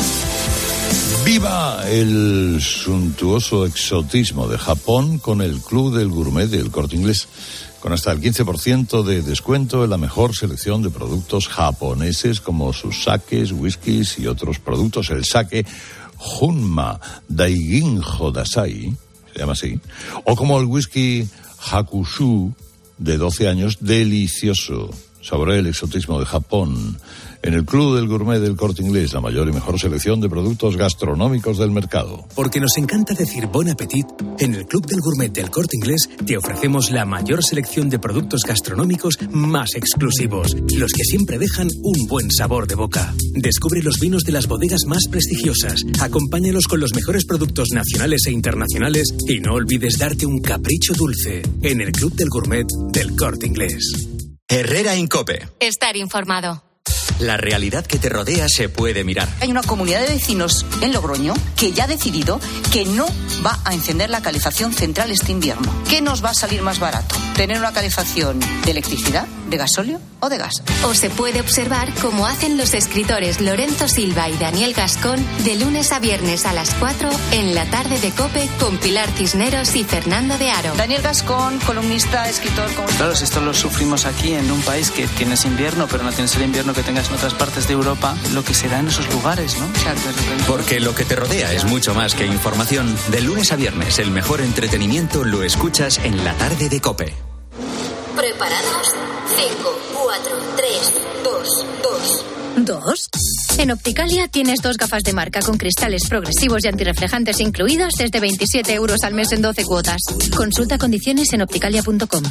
Viva el suntuoso exotismo de Japón con el Club del Gourmet del Corte Inglés, con hasta el 15% de descuento en la mejor selección de productos japoneses como sus sakes, whiskies y otros productos. El sake Hunma Daiginjo Dasai, se llama así, o como el whisky Hakushu de 12 años, delicioso. Saborea el exotismo de Japón en el Club del Gourmet del Corte Inglés, la mayor y mejor selección de productos gastronómicos del mercado. Porque nos encanta decir bon appetit, en el Club del Gourmet del Corte Inglés te ofrecemos la mayor selección de productos gastronómicos más exclusivos, los que siempre dejan un buen sabor de boca. Descubre los vinos de las bodegas más prestigiosas, acompáñalos con los mejores productos nacionales e internacionales y no olvides darte un capricho dulce en el Club del Gourmet del Corte Inglés. Herrera Incope. Estar informado. La realidad que te rodea se puede mirar. Hay una comunidad de vecinos en Logroño que ya ha decidido que no va a encender la calefacción central este invierno. ¿Qué nos va a salir más barato? ¿Tener una calefacción de electricidad, de gasóleo o de gas? O se puede observar cómo hacen los escritores Lorenzo Silva y Daniel Gascón de lunes a viernes a las 4 en la tarde de COPE con Pilar Cisneros y Fernando de Aro. Daniel Gascón, columnista, escritor... Claro, si esto lo sufrimos aquí en un país que tienes invierno, pero no tienes el invierno que tengas en otras partes de Europa, lo que será en esos lugares, ¿no? Porque lo que te rodea es mucho más que información. De lunes a viernes, el mejor entretenimiento lo escuchas en la tarde de COPE. ¿Preparados? 5, 4, 3, 2, 2. ¿2? En Opticalia tienes 2 gafas de marca con cristales progresivos y antirreflejantes incluidos desde 27 euros al mes en 12 cuotas. Consulta condiciones en opticalia.com.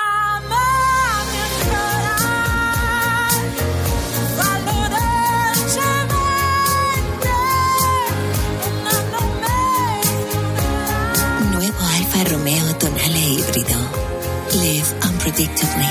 Alfa Romeo Tonale híbrido. Live unpredictably.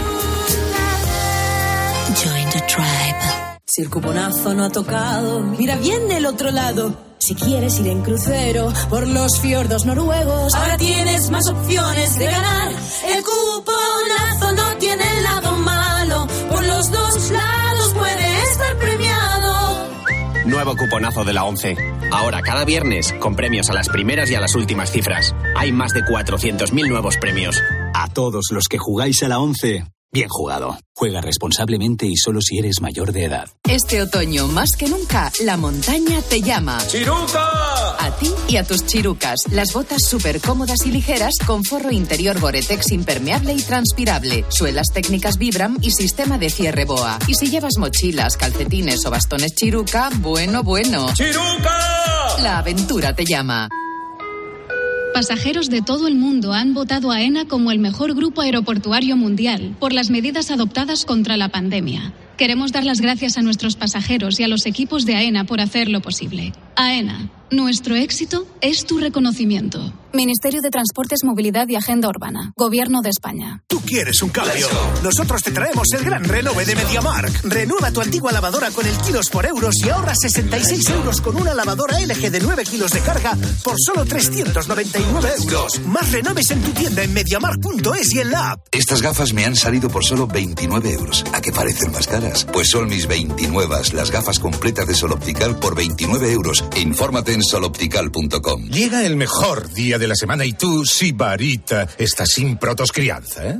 Join the tribe. Si el cuponazo no ha tocado, mira bien del otro lado. Si quieres ir en crucero por los fiordos noruegos, ahora tienes más opciones de ganar. El cuponazo no tiene el lado malo, por los dos lados puede estar premiado. Nuevo cuponazo de la 11. Ahora cada viernes con premios a las primeras y a las últimas cifras. Hay más de 400.000 nuevos premios. A todos los que jugáis a la 11, bien jugado. Juega responsablemente y solo si eres mayor de edad. Este otoño, más que nunca, la montaña te llama. ¡Chiruca! A ti y a tus chirucas. Las botas súper cómodas y ligeras con forro interior Gore-Tex impermeable y transpirable, suelas técnicas Vibram y sistema de cierre BOA. Y si llevas mochilas, calcetines o bastones Chiruca, bueno. ¡Chiruca! La aventura te llama. Pasajeros de todo el mundo han votado a AENA como el mejor grupo aeroportuario mundial por las medidas adoptadas contra la pandemia. Queremos dar las gracias a nuestros pasajeros y a los equipos de AENA por hacerlo posible. AENA, nuestro éxito es tu reconocimiento. Ministerio de Transportes, Movilidad y Agenda Urbana. Gobierno de España. ¿Tú quieres un cambio? Nosotros te traemos el gran renove de MediaMarkt. Renueva tu antigua lavadora con el kilos por euros y ahorra 66 euros con una lavadora LG de 9 kilos de carga por solo 399 euros. Más renoves en tu tienda en MediaMarkt.es y en la app. Estas gafas me han salido por solo 29 euros. ¿A qué parecen más caras? Pues son mis 29, las gafas completas de Sol Optical por 29 euros. Infórmate en soloptical.com. Llega el mejor día de la semana y tú, sibarita, estás sin protoscrianza, ¿eh?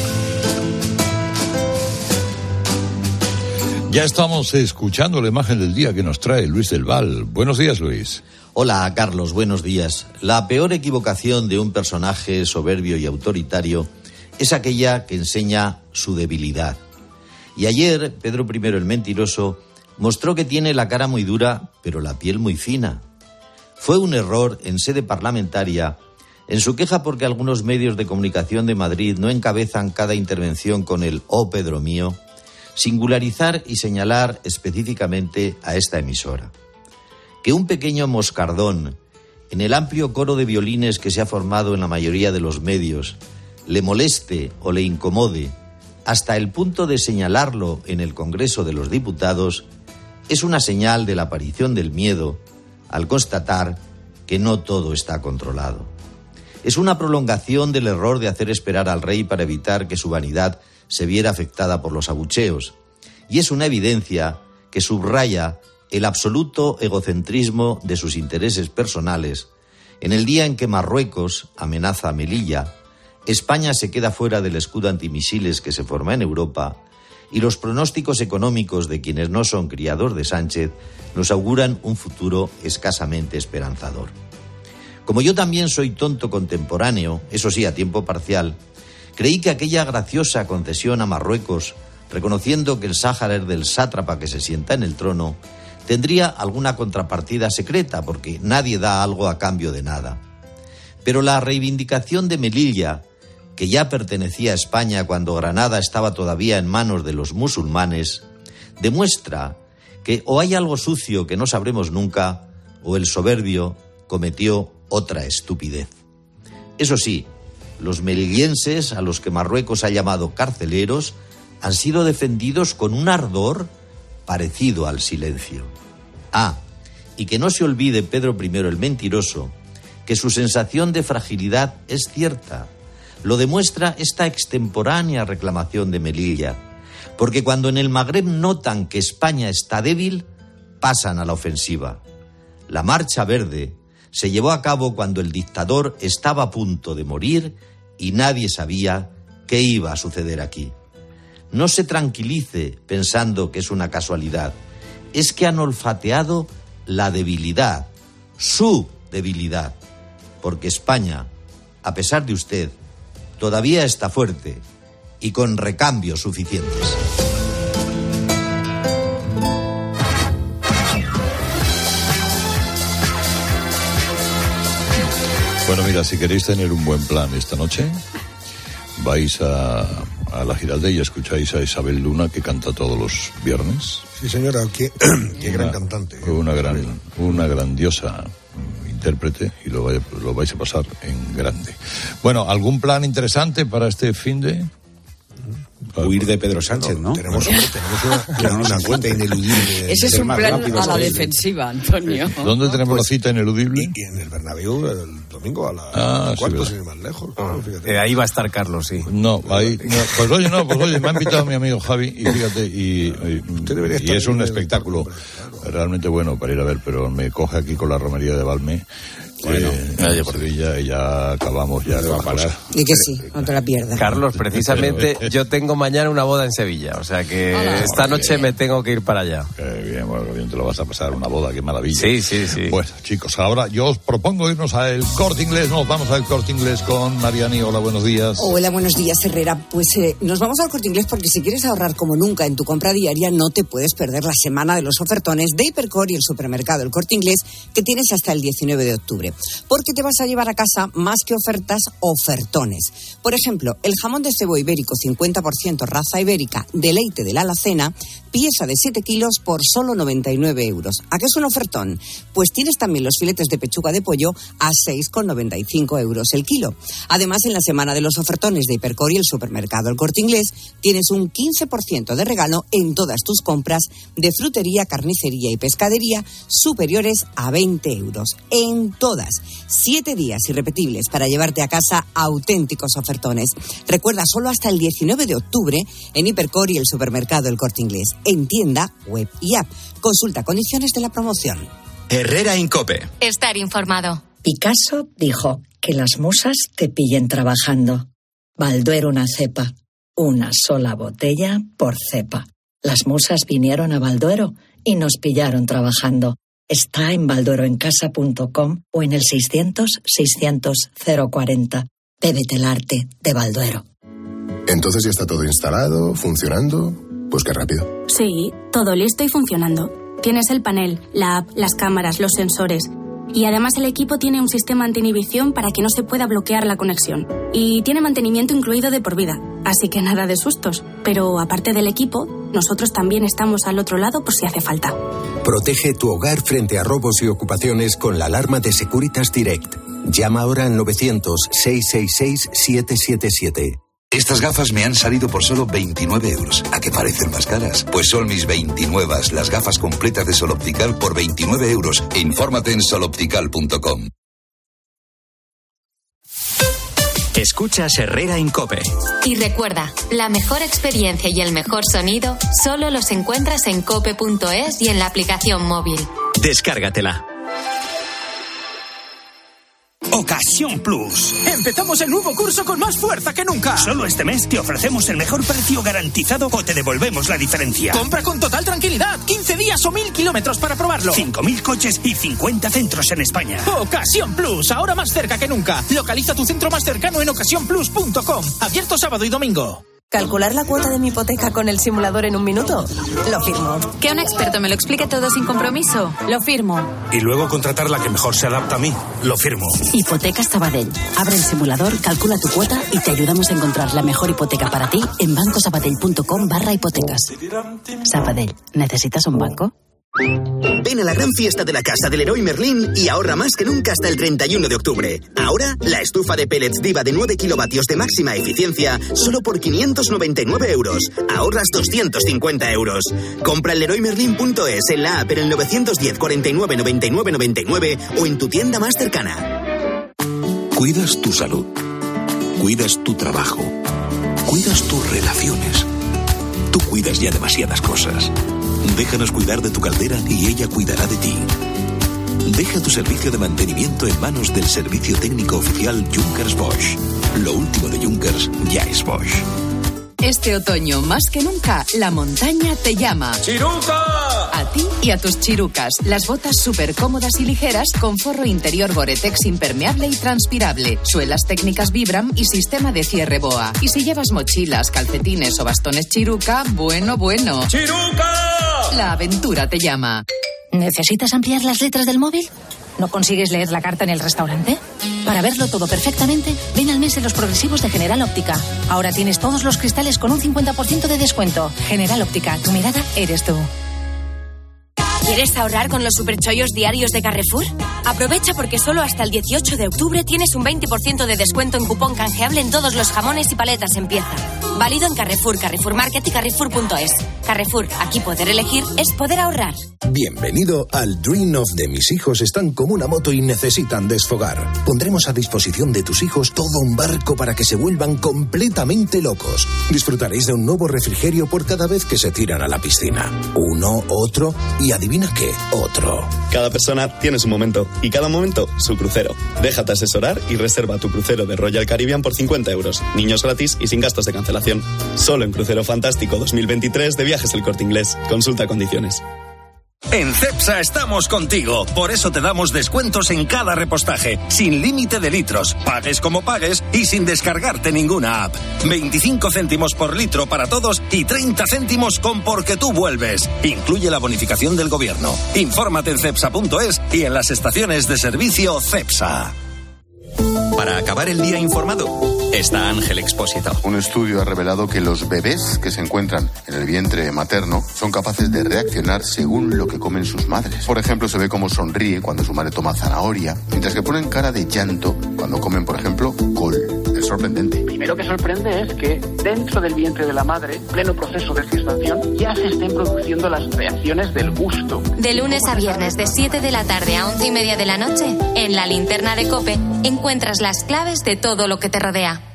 Ya estamos escuchando la imagen del día que nos trae Luis del Val. Buenos días, Luis. Hola, Carlos, buenos días. La peor equivocación de un personaje soberbio y autoritario es aquella que enseña su debilidad. Y ayer, Pedro I el Mentiroso mostró que tiene la cara muy dura, pero la piel muy fina. Fue un error en sede parlamentaria en su queja porque algunos medios de comunicación de Madrid no encabezan cada intervención con el «Oh, Pedro mío», singularizar y señalar específicamente a esta emisora. Que un pequeño moscardón, en el amplio coro de violines que se ha formado en la mayoría de los medios, le moleste o le incomode hasta el punto de señalarlo en el Congreso de los Diputados, es una señal de la aparición del miedo al constatar que no todo está controlado. Es una prolongación del error de hacer esperar al rey para evitar que su vanidad se viera afectada por los abucheos. Y es una evidencia que subraya el absoluto egocentrismo de sus intereses personales en el día en que Marruecos amenaza a Melilla, España se queda fuera del escudo antimisiles que se forma en Europa y los pronósticos económicos de quienes no son criados de Sánchez nos auguran un futuro escasamente esperanzador. Como yo también soy tonto contemporáneo, eso sí, a tiempo parcial, creí que aquella graciosa concesión a Marruecos, reconociendo que el Sáhara es del sátrapa que se sienta en el trono, tendría alguna contrapartida secreta, porque nadie da algo a cambio de nada. Pero la reivindicación de Melilla, que ya pertenecía a España cuando Granada estaba todavía en manos de los musulmanes, demuestra que o hay algo sucio que no sabremos nunca, o el soberbio cometió otra estupidez. Eso sí, los melillenses, a los que Marruecos ha llamado carceleros, han sido defendidos con un ardor parecido al silencio. Y que no se olvide Pedro I el Mentiroso, que su sensación de fragilidad es cierta. Lo demuestra esta extemporánea reclamación de Melilla, porque cuando en el Magreb notan que España está débil, pasan a la ofensiva. La Marcha Verde se llevó a cabo cuando el dictador estaba a punto de morir y nadie sabía qué iba a suceder aquí. No se tranquilice pensando que es una casualidad. Es que han olfateado la debilidad, su debilidad, porque España, a pesar de usted, todavía está fuerte y con recambios suficientes. Bueno, mira, si queréis tener un buen plan esta noche, vais a la Giraldez y escucháis a Isabel Luna, que canta todos los viernes. Sí, señora, qué gran cantante. Una grandiosa intérprete, y lo vais a pasar en grande. Bueno, ¿algún plan interesante para este fin de...? Huir de Pedro Sánchez, ¿no? Tenemos una cuenta ineludible. Ese es un plan a la defensiva, Antonio. ¿Dónde tenemos la cita ineludible? Y en el Bernabéu el domingo a las 4, sin ir más lejos. Ahí va a estar Carlos, sí. No, ahí... No, pues oye, me ha invitado mi amigo Javi, y fíjate, y es un espectáculo realmente bueno para ir a ver, pero me coge aquí con la romería de Valme. Bueno, por Sevilla, y ya acabamos ya de parar. Y que sí, no te la pierdas. Carlos, precisamente yo tengo mañana una boda en Sevilla, o sea que esta noche me tengo que ir para allá. Bien, bueno, bien te lo vas a pasar, una boda, qué maravilla. Sí. Pues chicos, ahora yo os propongo irnos al Corte Inglés, nos vamos al Corte Inglés con Mariani. Hola, buenos días. Hola, buenos días, Herrera. Pues nos vamos al Corte Inglés porque si quieres ahorrar como nunca en tu compra diaria, no te puedes perder la semana de los ofertones de Hipercor y el supermercado El Corte Inglés, que tienes hasta el 19 de octubre. Porque te vas a llevar a casa más que ofertas, ofertones. Por ejemplo, el jamón de cebo ibérico 50% raza ibérica, Deleite de la Alacena, pieza de 7 kilos por solo 99 euros. ¿A qué es un ofertón? Pues tienes también los filetes de pechuga de pollo a 6,95 euros el kilo. Además, en la semana de los ofertones de Hipercor y el supermercado El Corte Inglés, tienes un 15% de regalo en todas tus compras de frutería, carnicería y pescadería superiores a 20 euros. En todas. 7 días irrepetibles para llevarte a casa auténticos ofertones. Recuerda, solo hasta el 19 de octubre en Hipercor y el supermercado El Corte Inglés. En tienda, web y app. Consulta condiciones de la promoción. Herrera Incope. Estar informado. Picasso dijo que las musas te pillen trabajando. Balduero una cepa. Una sola botella por cepa. Las musas vinieron a Balduero y nos pillaron trabajando. Está en baldueroencasa.com o en el 600-600-040. Bébete el arte de Balduero. Entonces ya está todo instalado, funcionando. Pues qué rápido. Sí, todo listo y funcionando. Tienes el panel, la app, las cámaras, los sensores. Y además el equipo tiene un sistema anti-inhibición para que no se pueda bloquear la conexión. Y tiene mantenimiento incluido de por vida. Así que nada de sustos. Pero aparte del equipo, nosotros también estamos al otro lado por si hace falta. Protege tu hogar frente a robos y ocupaciones con la alarma de Securitas Direct. Llama ahora al 900-666-777. Estas gafas me han salido por solo 29 euros. ¿A qué parecen más caras? Pues son mis 29, las gafas completas de Sol Optical por 29 euros. Infórmate en soloptical.com. Escuchas Herrera Incope. Y recuerda, la mejor experiencia y el mejor sonido solo los encuentras en cope.es y en la aplicación móvil. Descárgatela. Ocasión Plus. Empezamos el nuevo curso con más fuerza que nunca. Solo este mes te ofrecemos el mejor precio garantizado o te devolvemos la diferencia. Compra con total tranquilidad. 15 días o 1.000 kilómetros para probarlo. 5.000 coches y 50 centros en España. Ocasión Plus, ahora más cerca que nunca. Localiza tu centro más cercano en ocasiónplus.com. Abierto sábado y domingo. ¿Calcular la cuota de mi hipoteca con el simulador en un minuto? Lo firmo. Que un experto me lo explique todo sin compromiso. Lo firmo. Y luego contratar la que mejor se adapta a mí. Lo firmo. Hipotecas Sabadell. Abre el simulador, calcula tu cuota y te ayudamos a encontrar la mejor hipoteca para ti en bancosabadell.com/hipotecas. Sabadell, ¿necesitas un banco? Ven a la gran fiesta de la casa del Leroy Merlin y ahorra más que nunca hasta el 31 de octubre. Ahora, la estufa de pellets Diva de 9 kilovatios de máxima eficiencia solo por 599 euros. Ahorras 250 euros. Compra en leroymerlin.es, en la app, en el 910 49 99 99 o en tu tienda más cercana. Cuidas tu salud. Cuidas tu trabajo. Cuidas tus relaciones. Tú cuidas ya demasiadas cosas. Déjanos cuidar de tu caldera y ella cuidará de ti. Deja tu servicio de mantenimiento en manos del servicio técnico oficial Junkers Bosch. Lo último de Junkers ya es Bosch. Este otoño, más que nunca, la montaña te llama. ¡Chiruca! A ti y a tus chirucas. Las botas súper cómodas y ligeras con forro interior Gore-Tex impermeable y transpirable, suelas técnicas Vibram y sistema de cierre BOA. Y si llevas mochilas, calcetines o bastones Chiruca, bueno. ¡Chiruca! La aventura te llama. ¿Necesitas ampliar las letras del móvil? ¿No consigues leer la carta en el restaurante? Para verlo todo perfectamente, ven al mes de los progresivos de General Óptica. Ahora tienes todos los cristales con un 50% de descuento. General Óptica, tu mirada eres tú. ¿Quieres ahorrar con los superchollos diarios de Carrefour? Aprovecha porque solo hasta el 18 de octubre tienes un 20% de descuento en cupón canjeable en todos los jamones y paletas en pieza. Válido en Carrefour, Carrefour Market y Carrefour.es. Carrefour, aquí poder elegir es poder ahorrar. Bienvenido al Dream of de mis hijos están como una moto y necesitan desfogar. Pondremos a disposición de tus hijos todo un barco para que se vuelvan completamente locos. Disfrutaréis de un nuevo refrigerio por cada vez que se tiran a la piscina. Uno, otro y adivina qué, otro. Cada persona tiene su momento y cada momento su crucero. Déjate asesorar y reserva tu crucero de Royal Caribbean por 50 euros. Niños gratis y sin gastos de cancelación. Solo en Crucero Fantástico 2023 de Viajes El Corte Inglés. Consulta condiciones. En Cepsa estamos contigo, por eso te damos descuentos en cada repostaje, sin límite de litros, pagues como pagues y sin descargarte ninguna app. 25 céntimos por litro para todos y 30 céntimos con Porque tú vuelves. Incluye la bonificación del gobierno. Infórmate en cepsa.es y en las estaciones de servicio Cepsa. Para acabar el día informado, está Ángel Expósito. Un estudio ha revelado que los bebés que se encuentran en el vientre materno son capaces de reaccionar según lo que comen sus madres. Por ejemplo, se ve cómo sonríe cuando su madre toma zanahoria, mientras que ponen cara de llanto cuando comen, por ejemplo, col. Es sorprendente. Primero que sorprende es que dentro del vientre de la madre, pleno proceso de gestación, ya se estén produciendo las reacciones del gusto. De lunes a viernes de 7 de la tarde a 11:30 de la noche, en La Linterna de COPE, encuentras las claves de todo lo que te rodea.